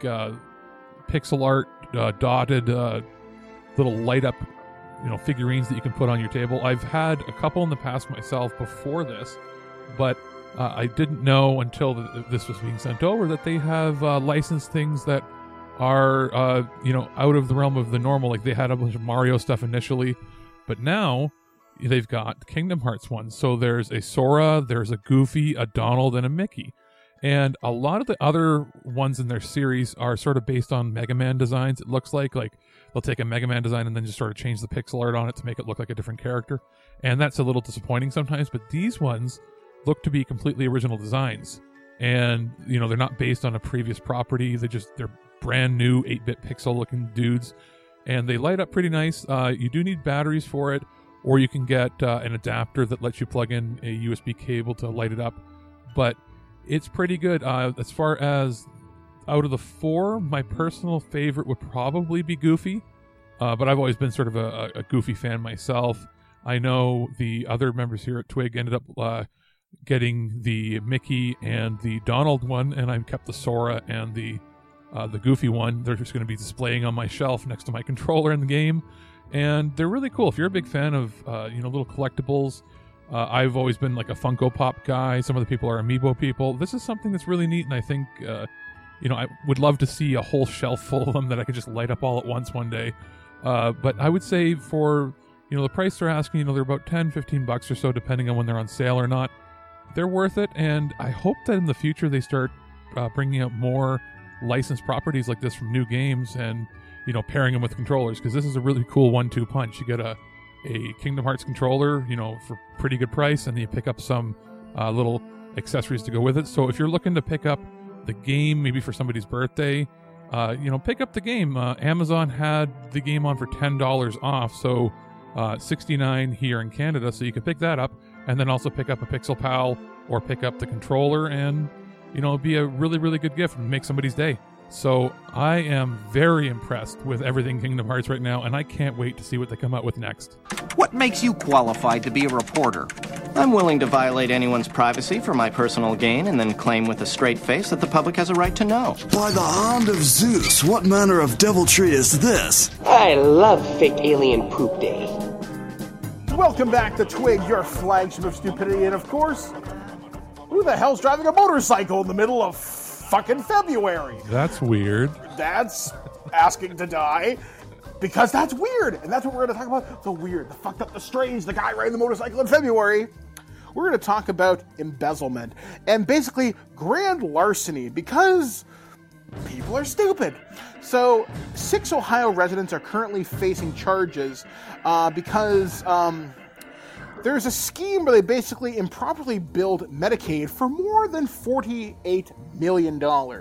pixel art dotted little light up, figurines that you can put on your table. I've had a couple in the past myself before this, but I didn't know until this was being sent over that they have licensed things that are, out of the realm of the normal. Like they had a bunch of Mario stuff initially, but now they've got Kingdom Hearts ones. So there's a Sora, there's a Goofy, a Donald, and a Mickey. And a lot of the other ones in their series are sort of based on Mega Man designs. It looks like they'll take a Mega Man design and then just sort of change the pixel art on it to make it look like a different character. And that's a little disappointing sometimes, but these ones look to be completely original designs. And, they're not based on a previous property. They're brand new 8-bit pixel looking dudes. And they light up pretty nice. You do need batteries for it, or you can get an adapter that lets you plug in a USB cable to light it up. But it's pretty good. As far as out of the four, my personal favorite would probably be Goofy. But I've always been sort of a Goofy fan myself. I know the other members here at Twig ended up getting the Mickey and the Donald one, and I've kept the Sora and the Goofy one. They're just going to be displaying on my shelf next to my controller in the game. And they're really cool. If you're a big fan of, little collectibles, I've always been like a Funko Pop guy. Some of the people are Amiibo people. This is something that's really neat, and I think, I would love to see a whole shelf full of them that I could just light up all at once one day. But I would say for, the price they're asking, they're about $10-15 or so, depending on when they're on sale or not. They're worth it, and I hope that in the future they start bringing out more licensed properties like this from new games and, pairing them with controllers, because this is a really cool 1-2 punch. You get a Kingdom Hearts controller, for pretty good price, and then you pick up some little accessories to go with it. So if you're looking to pick up the game, maybe for somebody's birthday, pick up the game. Amazon had the game on for $10 off, so $69 here in Canada, so you can pick that up, and then also pick up a Pixel Pal or pick up the controller, and it'd be a really, really good gift and make somebody's day. So I am very impressed with everything Kingdom Hearts right now, and I can't wait to see what they come out with next. What makes you qualified to be a reporter? I'm willing to violate anyone's privacy for my personal gain and then claim with a straight face that the public has a right to know. By the hand of Zeus, what manner of deviltry is this? I love fake alien poop day. Welcome back to Twig, your flagship of stupidity, and of course, who the hell's driving a motorcycle in the middle of fucking February? That's weird. That's asking to die, because that's weird, and that's what we're going to talk about. The weird, the fucked up, the strange, the guy riding the motorcycle in February. We're going to talk about embezzlement and basically grand larceny, because people are stupid. So 6 Ohio residents are currently facing charges because there's a scheme where they basically improperly billed Medicaid for more than $48 million.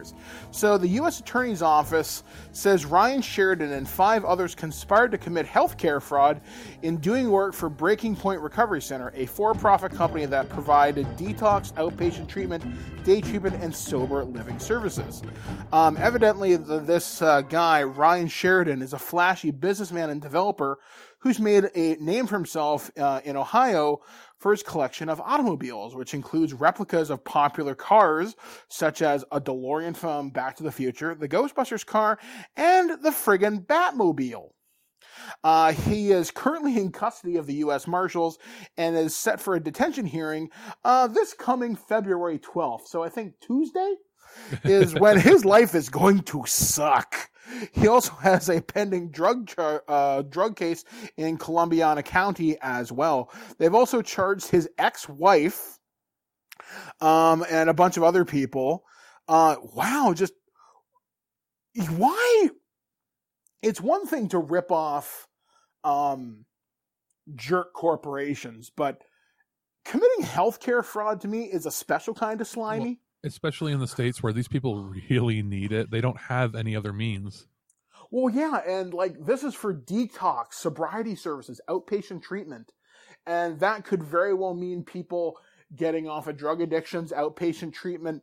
So the U.S. Attorney's Office says Ryan Sheridan and 5 others conspired to commit healthcare fraud in doing work for Breaking Point Recovery Center, a for-profit company that provided detox, outpatient treatment, day treatment, and sober living services. Evidently, this guy, Ryan Sheridan, is a flashy businessman and developer who's made a name for himself in Ohio for his collection of automobiles, which includes replicas of popular cars, such as a DeLorean from Back to the Future, the Ghostbusters car, and the friggin' Batmobile. He is currently in custody of the U.S. Marshals and is set for a detention hearing this coming February 12th. So I think Tuesday is when his life is going to suck. He also has a pending drug case in Columbiana County as well. They've also charged his ex-wife and a bunch of other people. Wow, just why it's one thing to rip off jerk corporations, but committing healthcare fraud to me is a special kind of slimy. Well, especially in the States where these people really need it. They don't have any other means. Well, yeah, and like this is for detox, sobriety services, outpatient treatment. And that could very well mean people getting off of drug addictions, outpatient treatment,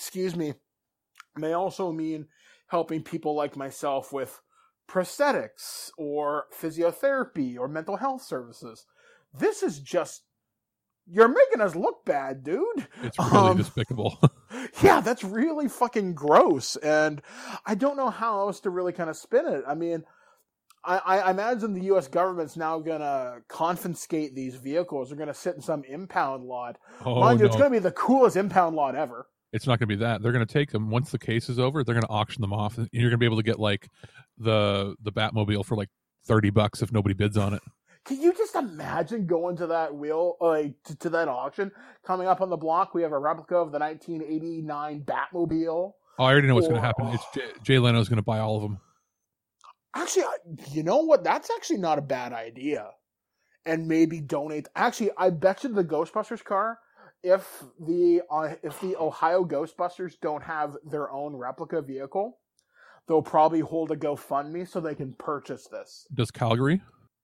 may also mean helping people like myself with prosthetics or physiotherapy or mental health services. This is just, you're making us look bad, dude. It's really despicable. Yeah, that's really fucking gross. And I don't know how else to really kind of spin it. I mean, I imagine the U.S. government's now going to confiscate these vehicles. They're going to sit in some impound lot. Mind you, it's going to be the coolest impound lot ever. It's not going to be that. They're going to take them once the case is over. They're going to auction them off, and you're going to be able to get like the Batmobile for like $30 if nobody bids on it. Can you just imagine going to that to that auction? Coming up on the block, we have a replica of the 1989 Batmobile. Oh, I already know what's going to happen. It's Jay Leno's going to buy all of them. Actually, you know what? That's actually not a bad idea. And maybe donate. Actually, I bet you the Ghostbusters car, if the Ohio Ghostbusters don't have their own replica vehicle, they'll probably hold a GoFundMe so they can purchase this. Does Calgary?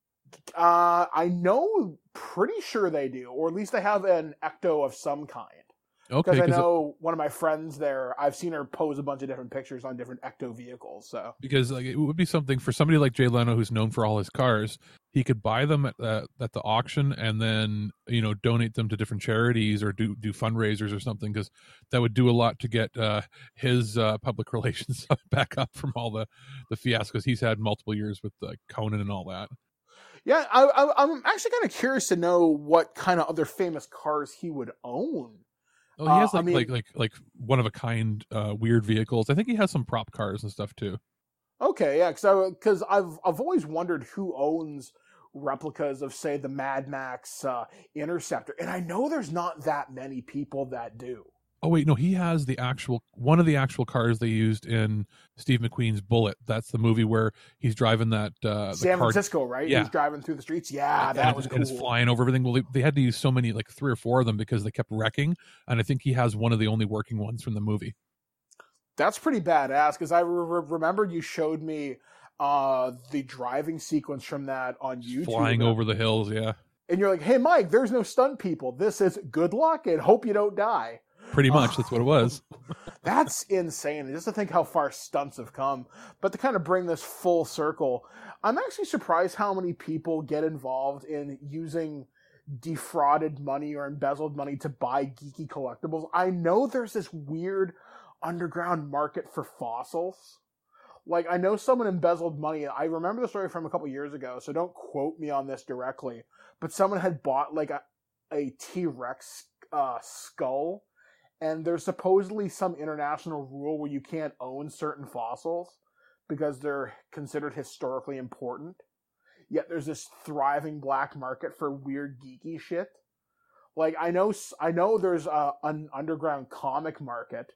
I know, pretty sure they do, or at least they have an Ecto of some kind. Okay, because I know one of my friends there, I've seen her pose a bunch of different pictures on different Ecto vehicles. So because like it would be something for somebody like Jay Leno, who's known for all his cars, he could buy them at the auction and then donate them to different charities or do fundraisers or something, because that would do a lot to get his public relations back up from all the fiascos he's had multiple years with Conan and all that. Yeah, I'm actually kind of curious to know what kind of other famous cars he would own. Oh, he has like one of a kind weird vehicles. I think he has some prop cars and stuff too. Okay, yeah, because I've always wondered who owns replicas of, say, the Mad Max Interceptor, and I know there's not that many people that do. Oh wait, no, he has one of the actual cars they used in Steve McQueen's Bullet. That's the movie where he's driving that San Francisco, right? Yeah. He's driving through the streets. Yeah, that was cool. And it's flying over everything. Well, they had to use so many, like 3 or 4 of them because they kept wrecking. And I think he has one of the only working ones from the movie. That's pretty badass, because I remember you showed me the driving sequence from that on YouTube. Flying over the hills, yeah. And you're like, hey, Mike, there's no stunt people. This is good luck and hope you don't die. Pretty much, that's what it was. That's insane. Just to think how far stunts have come. But to kind of bring this full circle, I'm actually surprised how many people get involved in using defrauded money or embezzled money to buy geeky collectibles. I know there's this weird underground market for fossils. Like, I know someone embezzled money. I remember the story from a couple years ago, so don't quote me on this directly. But someone had bought like a T-Rex skull. And there's supposedly some international rule where you can't own certain fossils because they're considered historically important. Yet there's this thriving black market for weird geeky shit. Like, I know there's an underground comic market.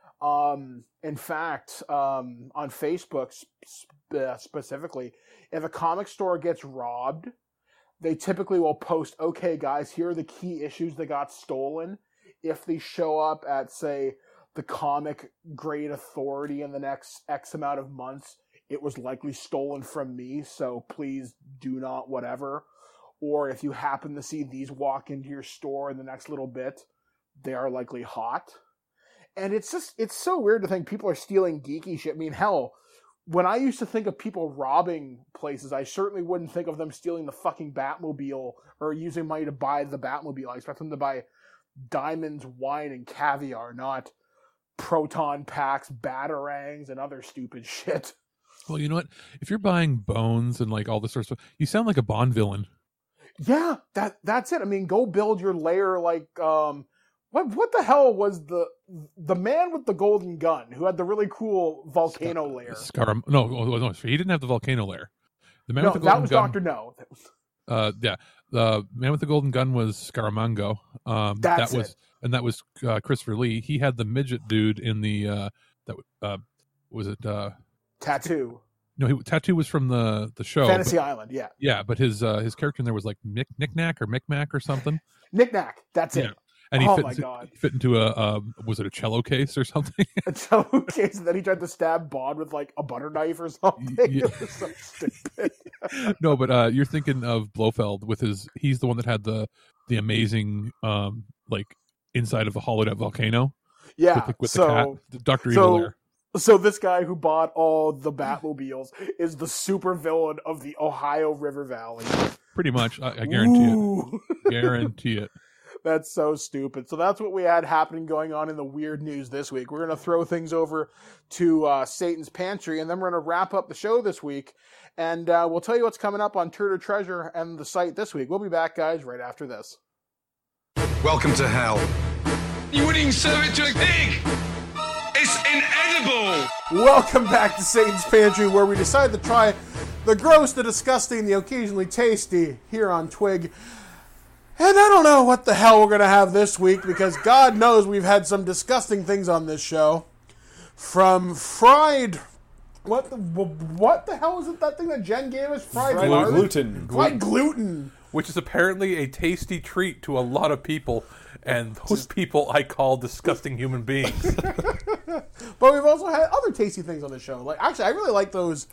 In fact, on Facebook specifically, if a comic store gets robbed, they typically will post, okay, guys, here are the key issues that got stolen. If they show up at, say, the Comic Grade Authority in the next X amount of months, it was likely stolen from me, so please do not whatever. Or if you happen to see these walk into your store in the next little bit, they are likely hot. And it's so weird to think people are stealing geeky shit. I mean, hell, when I used to think of people robbing places, I certainly wouldn't think of them stealing the fucking Batmobile or using money to buy the Batmobile. I expect them to buy diamonds, wine, and caviar, not proton packs, batarangs, and other stupid shit. Well, you know what? If you're buying bones and like all this sort of stuff, you sound like a Bond villain. Yeah, that's it. I mean, go build your lair like what the hell was the man with the golden gun who had the really cool volcano lair? No, he didn't have the volcano lair. The man with the golden that was gun, Dr. No. Yeah, the man with the golden gun was Scaramanga. That was Christopher Lee. He had the midget dude in the was it Tattoo? No, Tattoo was from the show. Fantasy Island, yeah. Yeah, but his character in there was like Knick-Knack or Micmac or something. Knick-Knack, that's it. And he God. fit into a was it a cello case or something? A cello case, and then he tried to stab Bond with like a butter knife or something. Yeah. It was so stupid. No, but you're thinking of Blofeld with he's the one that had the amazing like inside of a hollowed out volcano. Yeah, with the cat, Dr. Evil there. So this guy who bought all the Batmobiles is the super villain of the Ohio River Valley. Pretty much, I guarantee it. Guarantee it. That's so stupid. So that's what we had happening going on in the weird news this week. We're going to throw things over to Satan's Pantry, and then we're going to wrap up the show this week. And we'll tell you what's coming up on Turd or Treasure and the site this week. We'll be back, guys, right after this. Welcome to hell. You wouldn't even serve it to a pig! It's inedible! Welcome back to Satan's Pantry, where we decide to try the gross, the disgusting, the occasionally tasty here on Twig. And I don't know what the hell we're going to have this week, because God knows we've had some disgusting things on this show. From fried... What the hell is it, that thing that Jen gave us? Fried gluten. Fried gluten. Which is apparently a tasty treat to a lot of people. And those people I call disgusting human beings. But we've also had other tasty things on the show. Like, actually, I really like those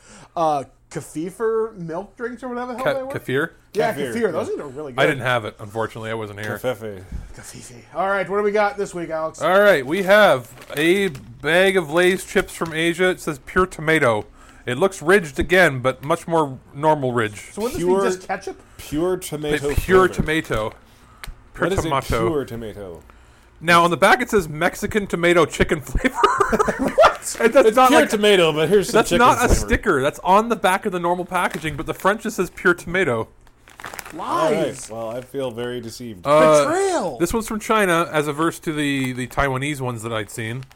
kefir milk drinks or whatever the hell they were. Kefir? Yeah, kefir. Those are really good. I didn't have it, unfortunately. I wasn't here. Kefir. All right, what do we got this week, Alex? All right, we have a bag of Lay's chips from Asia. It says pure tomato. It looks ridged again, but much more normal ridge. So wouldn't this be just ketchup? Pure tomato. Pure tomato. What is a pure tomato? Now, on the back it says Mexican tomato chicken flavor. What? It's not pure tomato, but here's some chicken That's not flavor. a sticker. That's on the back of the normal packaging, but the front just says pure tomato. Lies. All right. Well, I feel very deceived. Betrayal. This one's from China, as averse to the Taiwanese ones that I'd seen.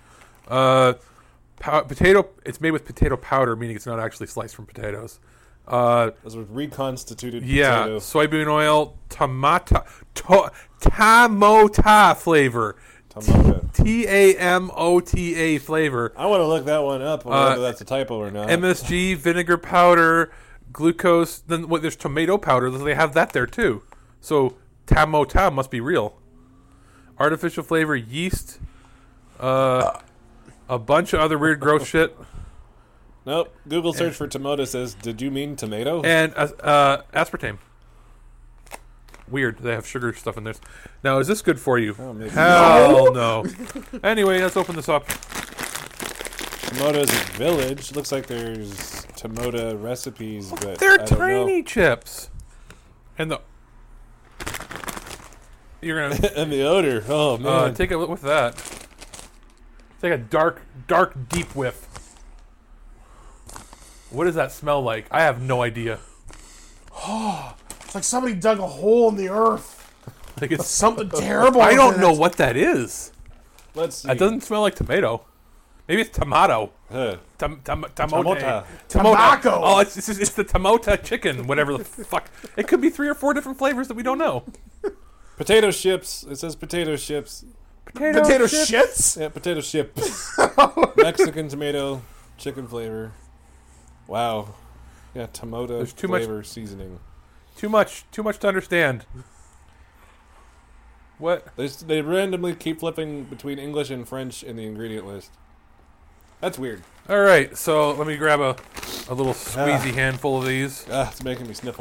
Potato. It's made with potato powder, meaning it's not actually sliced from potatoes. Those were reconstituted potatoes. Soybean oil, tamota flavor. Tamota flavor. I want to look that one up, whether that's a typo or not. MSG, vinegar powder, glucose. Then there's tomato powder. They have that there too. So tamota must be real. Artificial flavor, yeast, a bunch of other weird gross shit. Nope. Google search for tomato says, did you mean tomato? And aspartame. Weird. They have sugar stuff in this. Now, is this good for you? Oh, maybe. Hell no. Anyway, let's open this up. Tomoda's Village. Looks like there's Tomoda recipes, but They're I don't tiny know. chips. And the... You're gonna... and the odor. Oh, man. Take a look with that. Take a dark, deep whiff. What does that smell like? I have no idea. Oh, it's like somebody dug a hole in the earth. Like it's something terrible. I don't know what that is. Let's see. That doesn't smell like tomato. Maybe it's tomato. Tamota. Tobacco. Oh, it's the tamota chicken, whatever the fuck. It could be 3 or 4 different flavors that we don't know. Potato chips. It says potato chips. Potato shits? Yeah, potato chips. Mexican tomato, chicken flavor. Wow. Yeah, Tamota There's too flavor much seasoning. Too much to understand. What? They randomly keep flipping between English and French in the ingredient list. That's weird. All right, so let me grab a little squeezy handful of these. It's making me sniffle.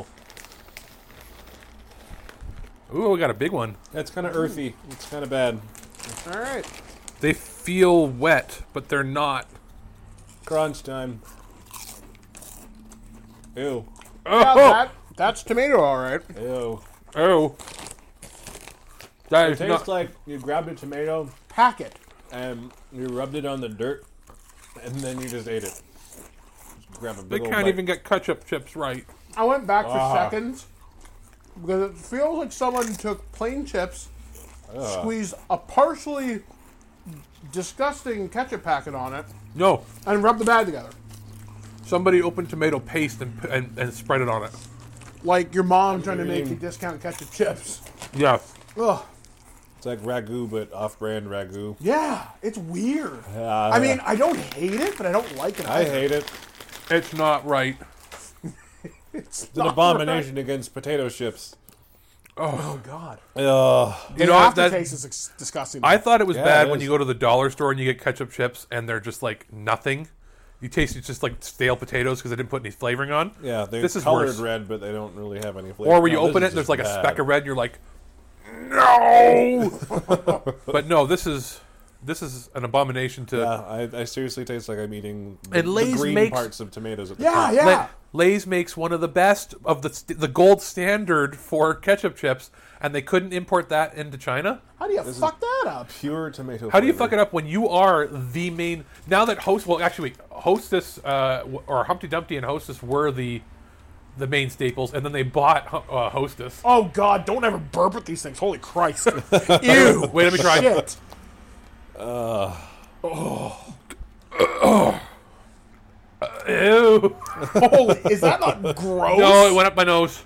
Ooh, we got a big one. That's kind of earthy. It's kind of bad. All right. They feel wet, but they're not. Crunch time. Ew. Yeah, that's tomato, all right. Ew. Oh. That It is tastes not... like you grabbed a tomato, Pack it. and you rubbed it on the dirt, and then you just ate it. Just grab a They big old can't bite. even get ketchup chips right. I went back for seconds because it feels like someone took plain chips, squeezed a partially disgusting ketchup packet on it, No. and rubbed the bag together. Somebody opened tomato paste and spread it on it. Like your mom trying to make you discount ketchup chips. Yeah. Ugh. It's like ragu, but off-brand ragu. Yeah, it's weird. I mean, I don't hate it, but I don't like it. I either. hate it. It's not right. It's an abomination against potato chips. Oh God! You know, aftertaste is disgusting. I thought it was bad it when is. you go to the dollar store and you get ketchup chips and they're just like nothing. You taste it's just like stale potatoes because they didn't put any flavoring on. Yeah, they're this is colored worse. red, but they don't really have any flavor. Or when you No, open this it, is there's like just a bad. speck of red, and you're like, no. But no, this is an abomination to. Yeah, I seriously taste like I'm eating And the Lay's green makes- parts of tomatoes at the Yeah, top. yeah. Lay's makes one of the best of the gold standard for ketchup chips, and they couldn't import that into China. How do you fuck that up? Pure tomato. How do you flavor. fuck it up when you are the main? Now that Hostess or Humpty Dumpty and Hostess were the main staples, and then they bought Hostess. Oh God! Don't ever burp at these things. Holy Christ! Ew! Wait, let me try. Shit. Ew! Holy! Is that not gross? No, it went up my nose.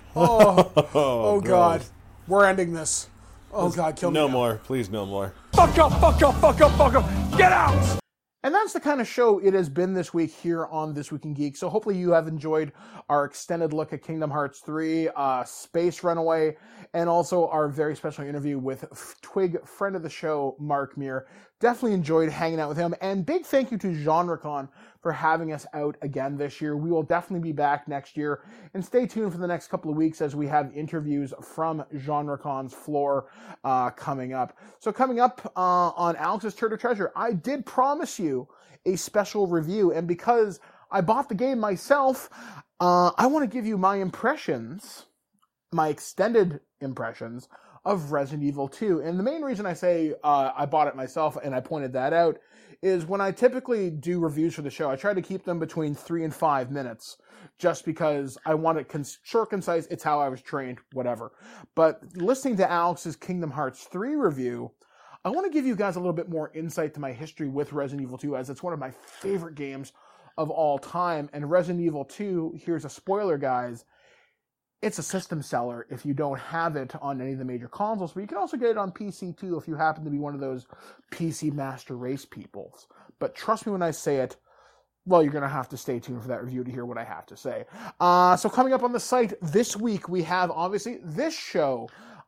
Oh God! gross. We're ending this. Oh God! Kill me. No now. more, please, no more. Fuck up, fuck up, fuck up, fuck up. Get out! And that's the kind of show it has been this week here on This Week in Geek. So hopefully you have enjoyed our extended look at Kingdom Hearts 3, Space Runaway, and also our very special interview with Twig friend of the show, Mark Muir. Definitely enjoyed hanging out with him. And big thank you to GenreCon for having us out again this year. We will definitely be back next year. And stay tuned for the next couple of weeks as we have interviews from GenreCon's floor coming up. So coming up on Alex's Turtle Treasure, I did promise you a special review. And because I bought the game myself, I want to give you my impressions, my extended impressions of Resident Evil 2. And the main reason I say I bought it myself, and I pointed that out, is when I typically do reviews for the show, I try to keep them between 3 and 5 minutes, just because I want it short, concise. It's how I was trained, whatever. But listening to Alex's Kingdom Hearts 3 review, I want to give you guys a little bit more insight to my history with Resident Evil 2, as it's one of my favorite games of all time. And Resident Evil 2, here's a spoiler, guys, it's a system seller if you don't have it on any of the major consoles, but you can also get it on PC too if you happen to be one of those PC Master Race peoples. But trust me when I say it, well, you're going to have to stay tuned for that review to hear what I have to say. So coming up on the site this week, we have obviously this show.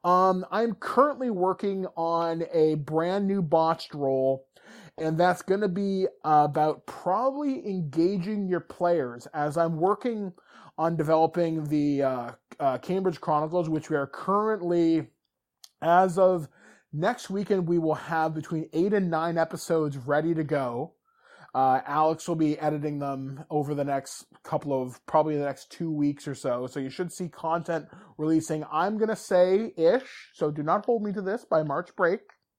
I'm currently working on a brand new botched role, and that's going to be about probably engaging your players as I'm working on developing the Cambridge Chronicles, which we are currently, as of next weekend, we will have between 8 and 9 episodes ready to go. Alex will be editing them over the next probably the next 2 weeks or so. So you should see content releasing, I'm going to say-ish, so do not hold me to this, by March break.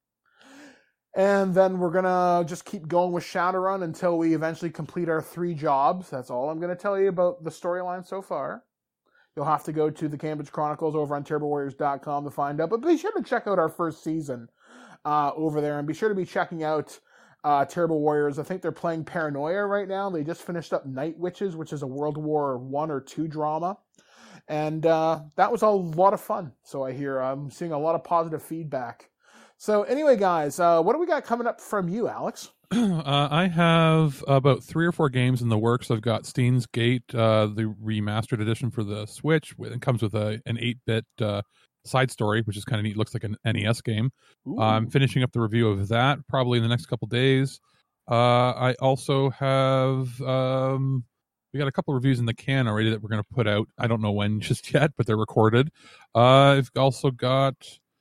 And then we're going to just keep going with Shadowrun until we eventually complete our 3 jobs. That's all I'm going to tell you about the storyline so far. You'll have to go to the Cambridge Chronicles over on TurboWarriors.com to find out. But be sure to check out our first season over there. And be sure to be checking out Turbo Warriors. I think they're playing Paranoia right now. They just finished up Night Witches, which is a World War I or II drama. And that was a lot of fun. So I hear I'm seeing a lot of positive feedback. So anyway, guys, what do we got coming up from you, Alex? I have about 3 or 4 games in the works. I've got Steins Gate, the remastered edition for the Switch. It comes with an 8-bit side story, which is kind of neat. Looks like an NES game. I'm finishing up the review of that probably in the next couple days. I also have we got a couple reviews in the can already that we're going to put out. I don't know when just yet, but they're recorded. I've also got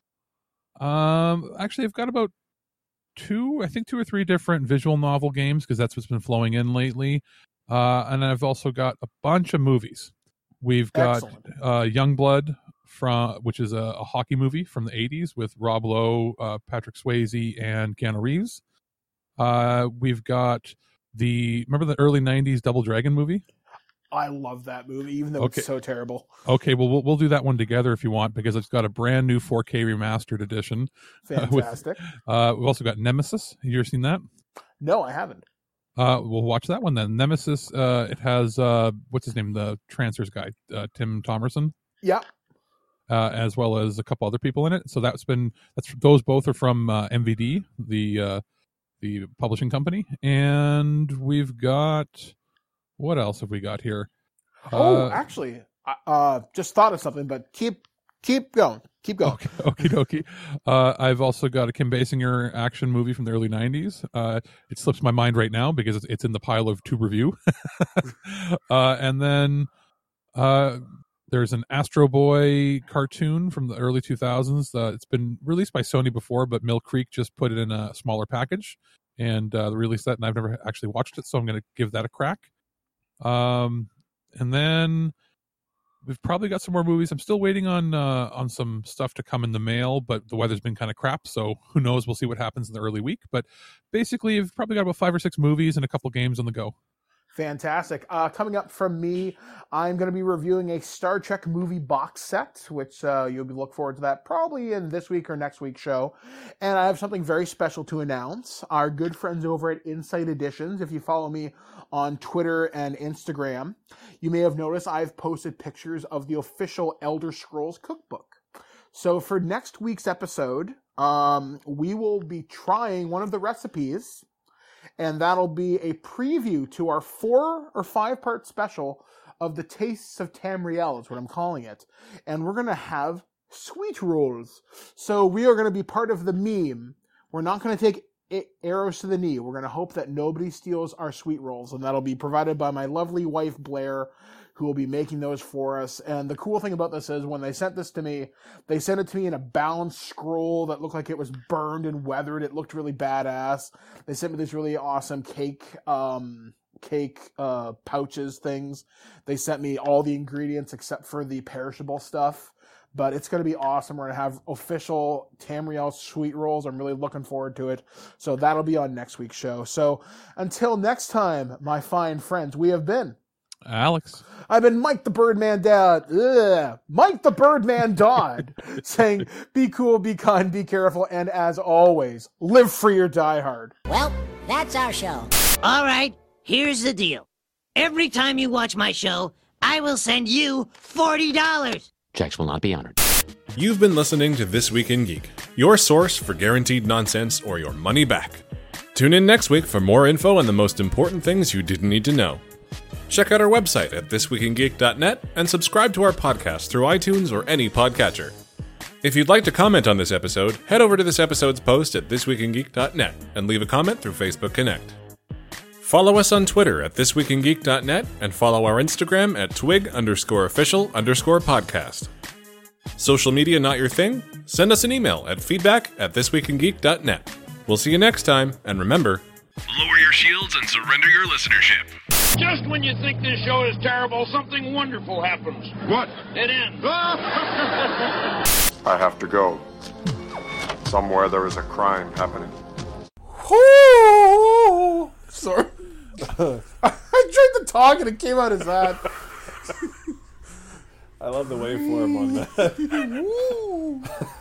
actually I've got about 2 or 3 different visual novel games, because that's what's been flowing in lately. And I've also got a bunch of movies. We've got Youngblood, which is a hockey movie from the 80s with Rob Lowe, Patrick Swayze, and Keanu Reeves. We've got remember the early 90s Double Dragon movie? I love that movie, even though it's so terrible. Okay, well, we'll do that one together if you want, because it's got a brand new 4K remastered edition. Fantastic. We've also got Nemesis. Have you ever seen that? No, I haven't. We'll watch that one then. Nemesis, it has, what's his name? The Trancers guy, Tim Thomerson. Yeah. As well as a couple other people in it. So those both are from MVD, the publishing company. And we've got what else have we got here? Actually, just thought of something, but keep going. Keep going. Okay, okie dokie. I've also got a Kim Basinger action movie from the early 90s. It slips my mind right now because it's in the pile of to review. And then there's an Astro Boy cartoon from the early 2000s. It's been released by Sony before, but Mill Creek just put it in a smaller package and released that, and I've never actually watched it, so I'm going to give that a crack. And then we've probably got some more movies. I'm still waiting on some stuff to come in the mail, but the weather's been kind of crap, so who knows? We'll see what happens in the early week. But basically, you've probably got about 5 or 6 movies and a couple games on the go. Fantastic. Coming up from me, I'm going to be reviewing a Star Trek movie box set, which you'll be look forward to that probably in this week or next week's show. And I have something very special to announce. Our good friends over at Insight Editions, if you follow me on Twitter and Instagram, you may have noticed I've posted pictures of the official Elder Scrolls cookbook. So for next week's episode, we will be trying one of the recipes, and that'll be a preview to our 4 or 5 part special of the Tastes of Tamriel, is what I'm calling it. And we're going to have sweet rolls. So we are going to be part of the meme. We're not going to take arrows to the knee. We're going to hope that nobody steals our sweet rolls, and that'll be provided by my lovely wife, Blair, who will be making those for us. And the cool thing about this is when they sent this to me, they sent it to me in a bound scroll that looked like it was burned and weathered. It looked really badass. They sent me this really awesome cake pouches things. They sent me all the ingredients except for the perishable stuff. But it's going to be awesome. We're going to have official Tamriel sweet rolls. I'm really looking forward to it. So that'll be on next week's show. So until next time, my fine friends, we have been Alex. I've been Mike the Birdman Dad. Mike the Birdman Dodd saying, be cool, be kind, be careful, and as always, live free or die hard. Well, that's our show. All right, here's the deal. Every time you watch my show, I will send you $40. Checks will not be honored. You've been listening to This Week in Geek, your source for guaranteed nonsense or your money back. Tune in next week for more info on the most important things you didn't need to know. Check out our website at thisweekingeek.net and subscribe to our podcast through iTunes or any podcatcher. If you'd like to comment on this episode, head over to this episode's post at thisweekingeek.net and leave a comment through Facebook Connect. Follow us on Twitter at thisweekingeek.net and follow our Instagram at twig_official_podcast. Social media not your thing? Send us an email at feedback@thisweekingeek.net. We'll see you next time, and remember, lower your shields and surrender your listenership. Just when you think this show is terrible, something wonderful happens. What? It ends. I have to go. Somewhere there is a crime happening. Sorry. I tried to talk and it came out as that. I love the waveform on that.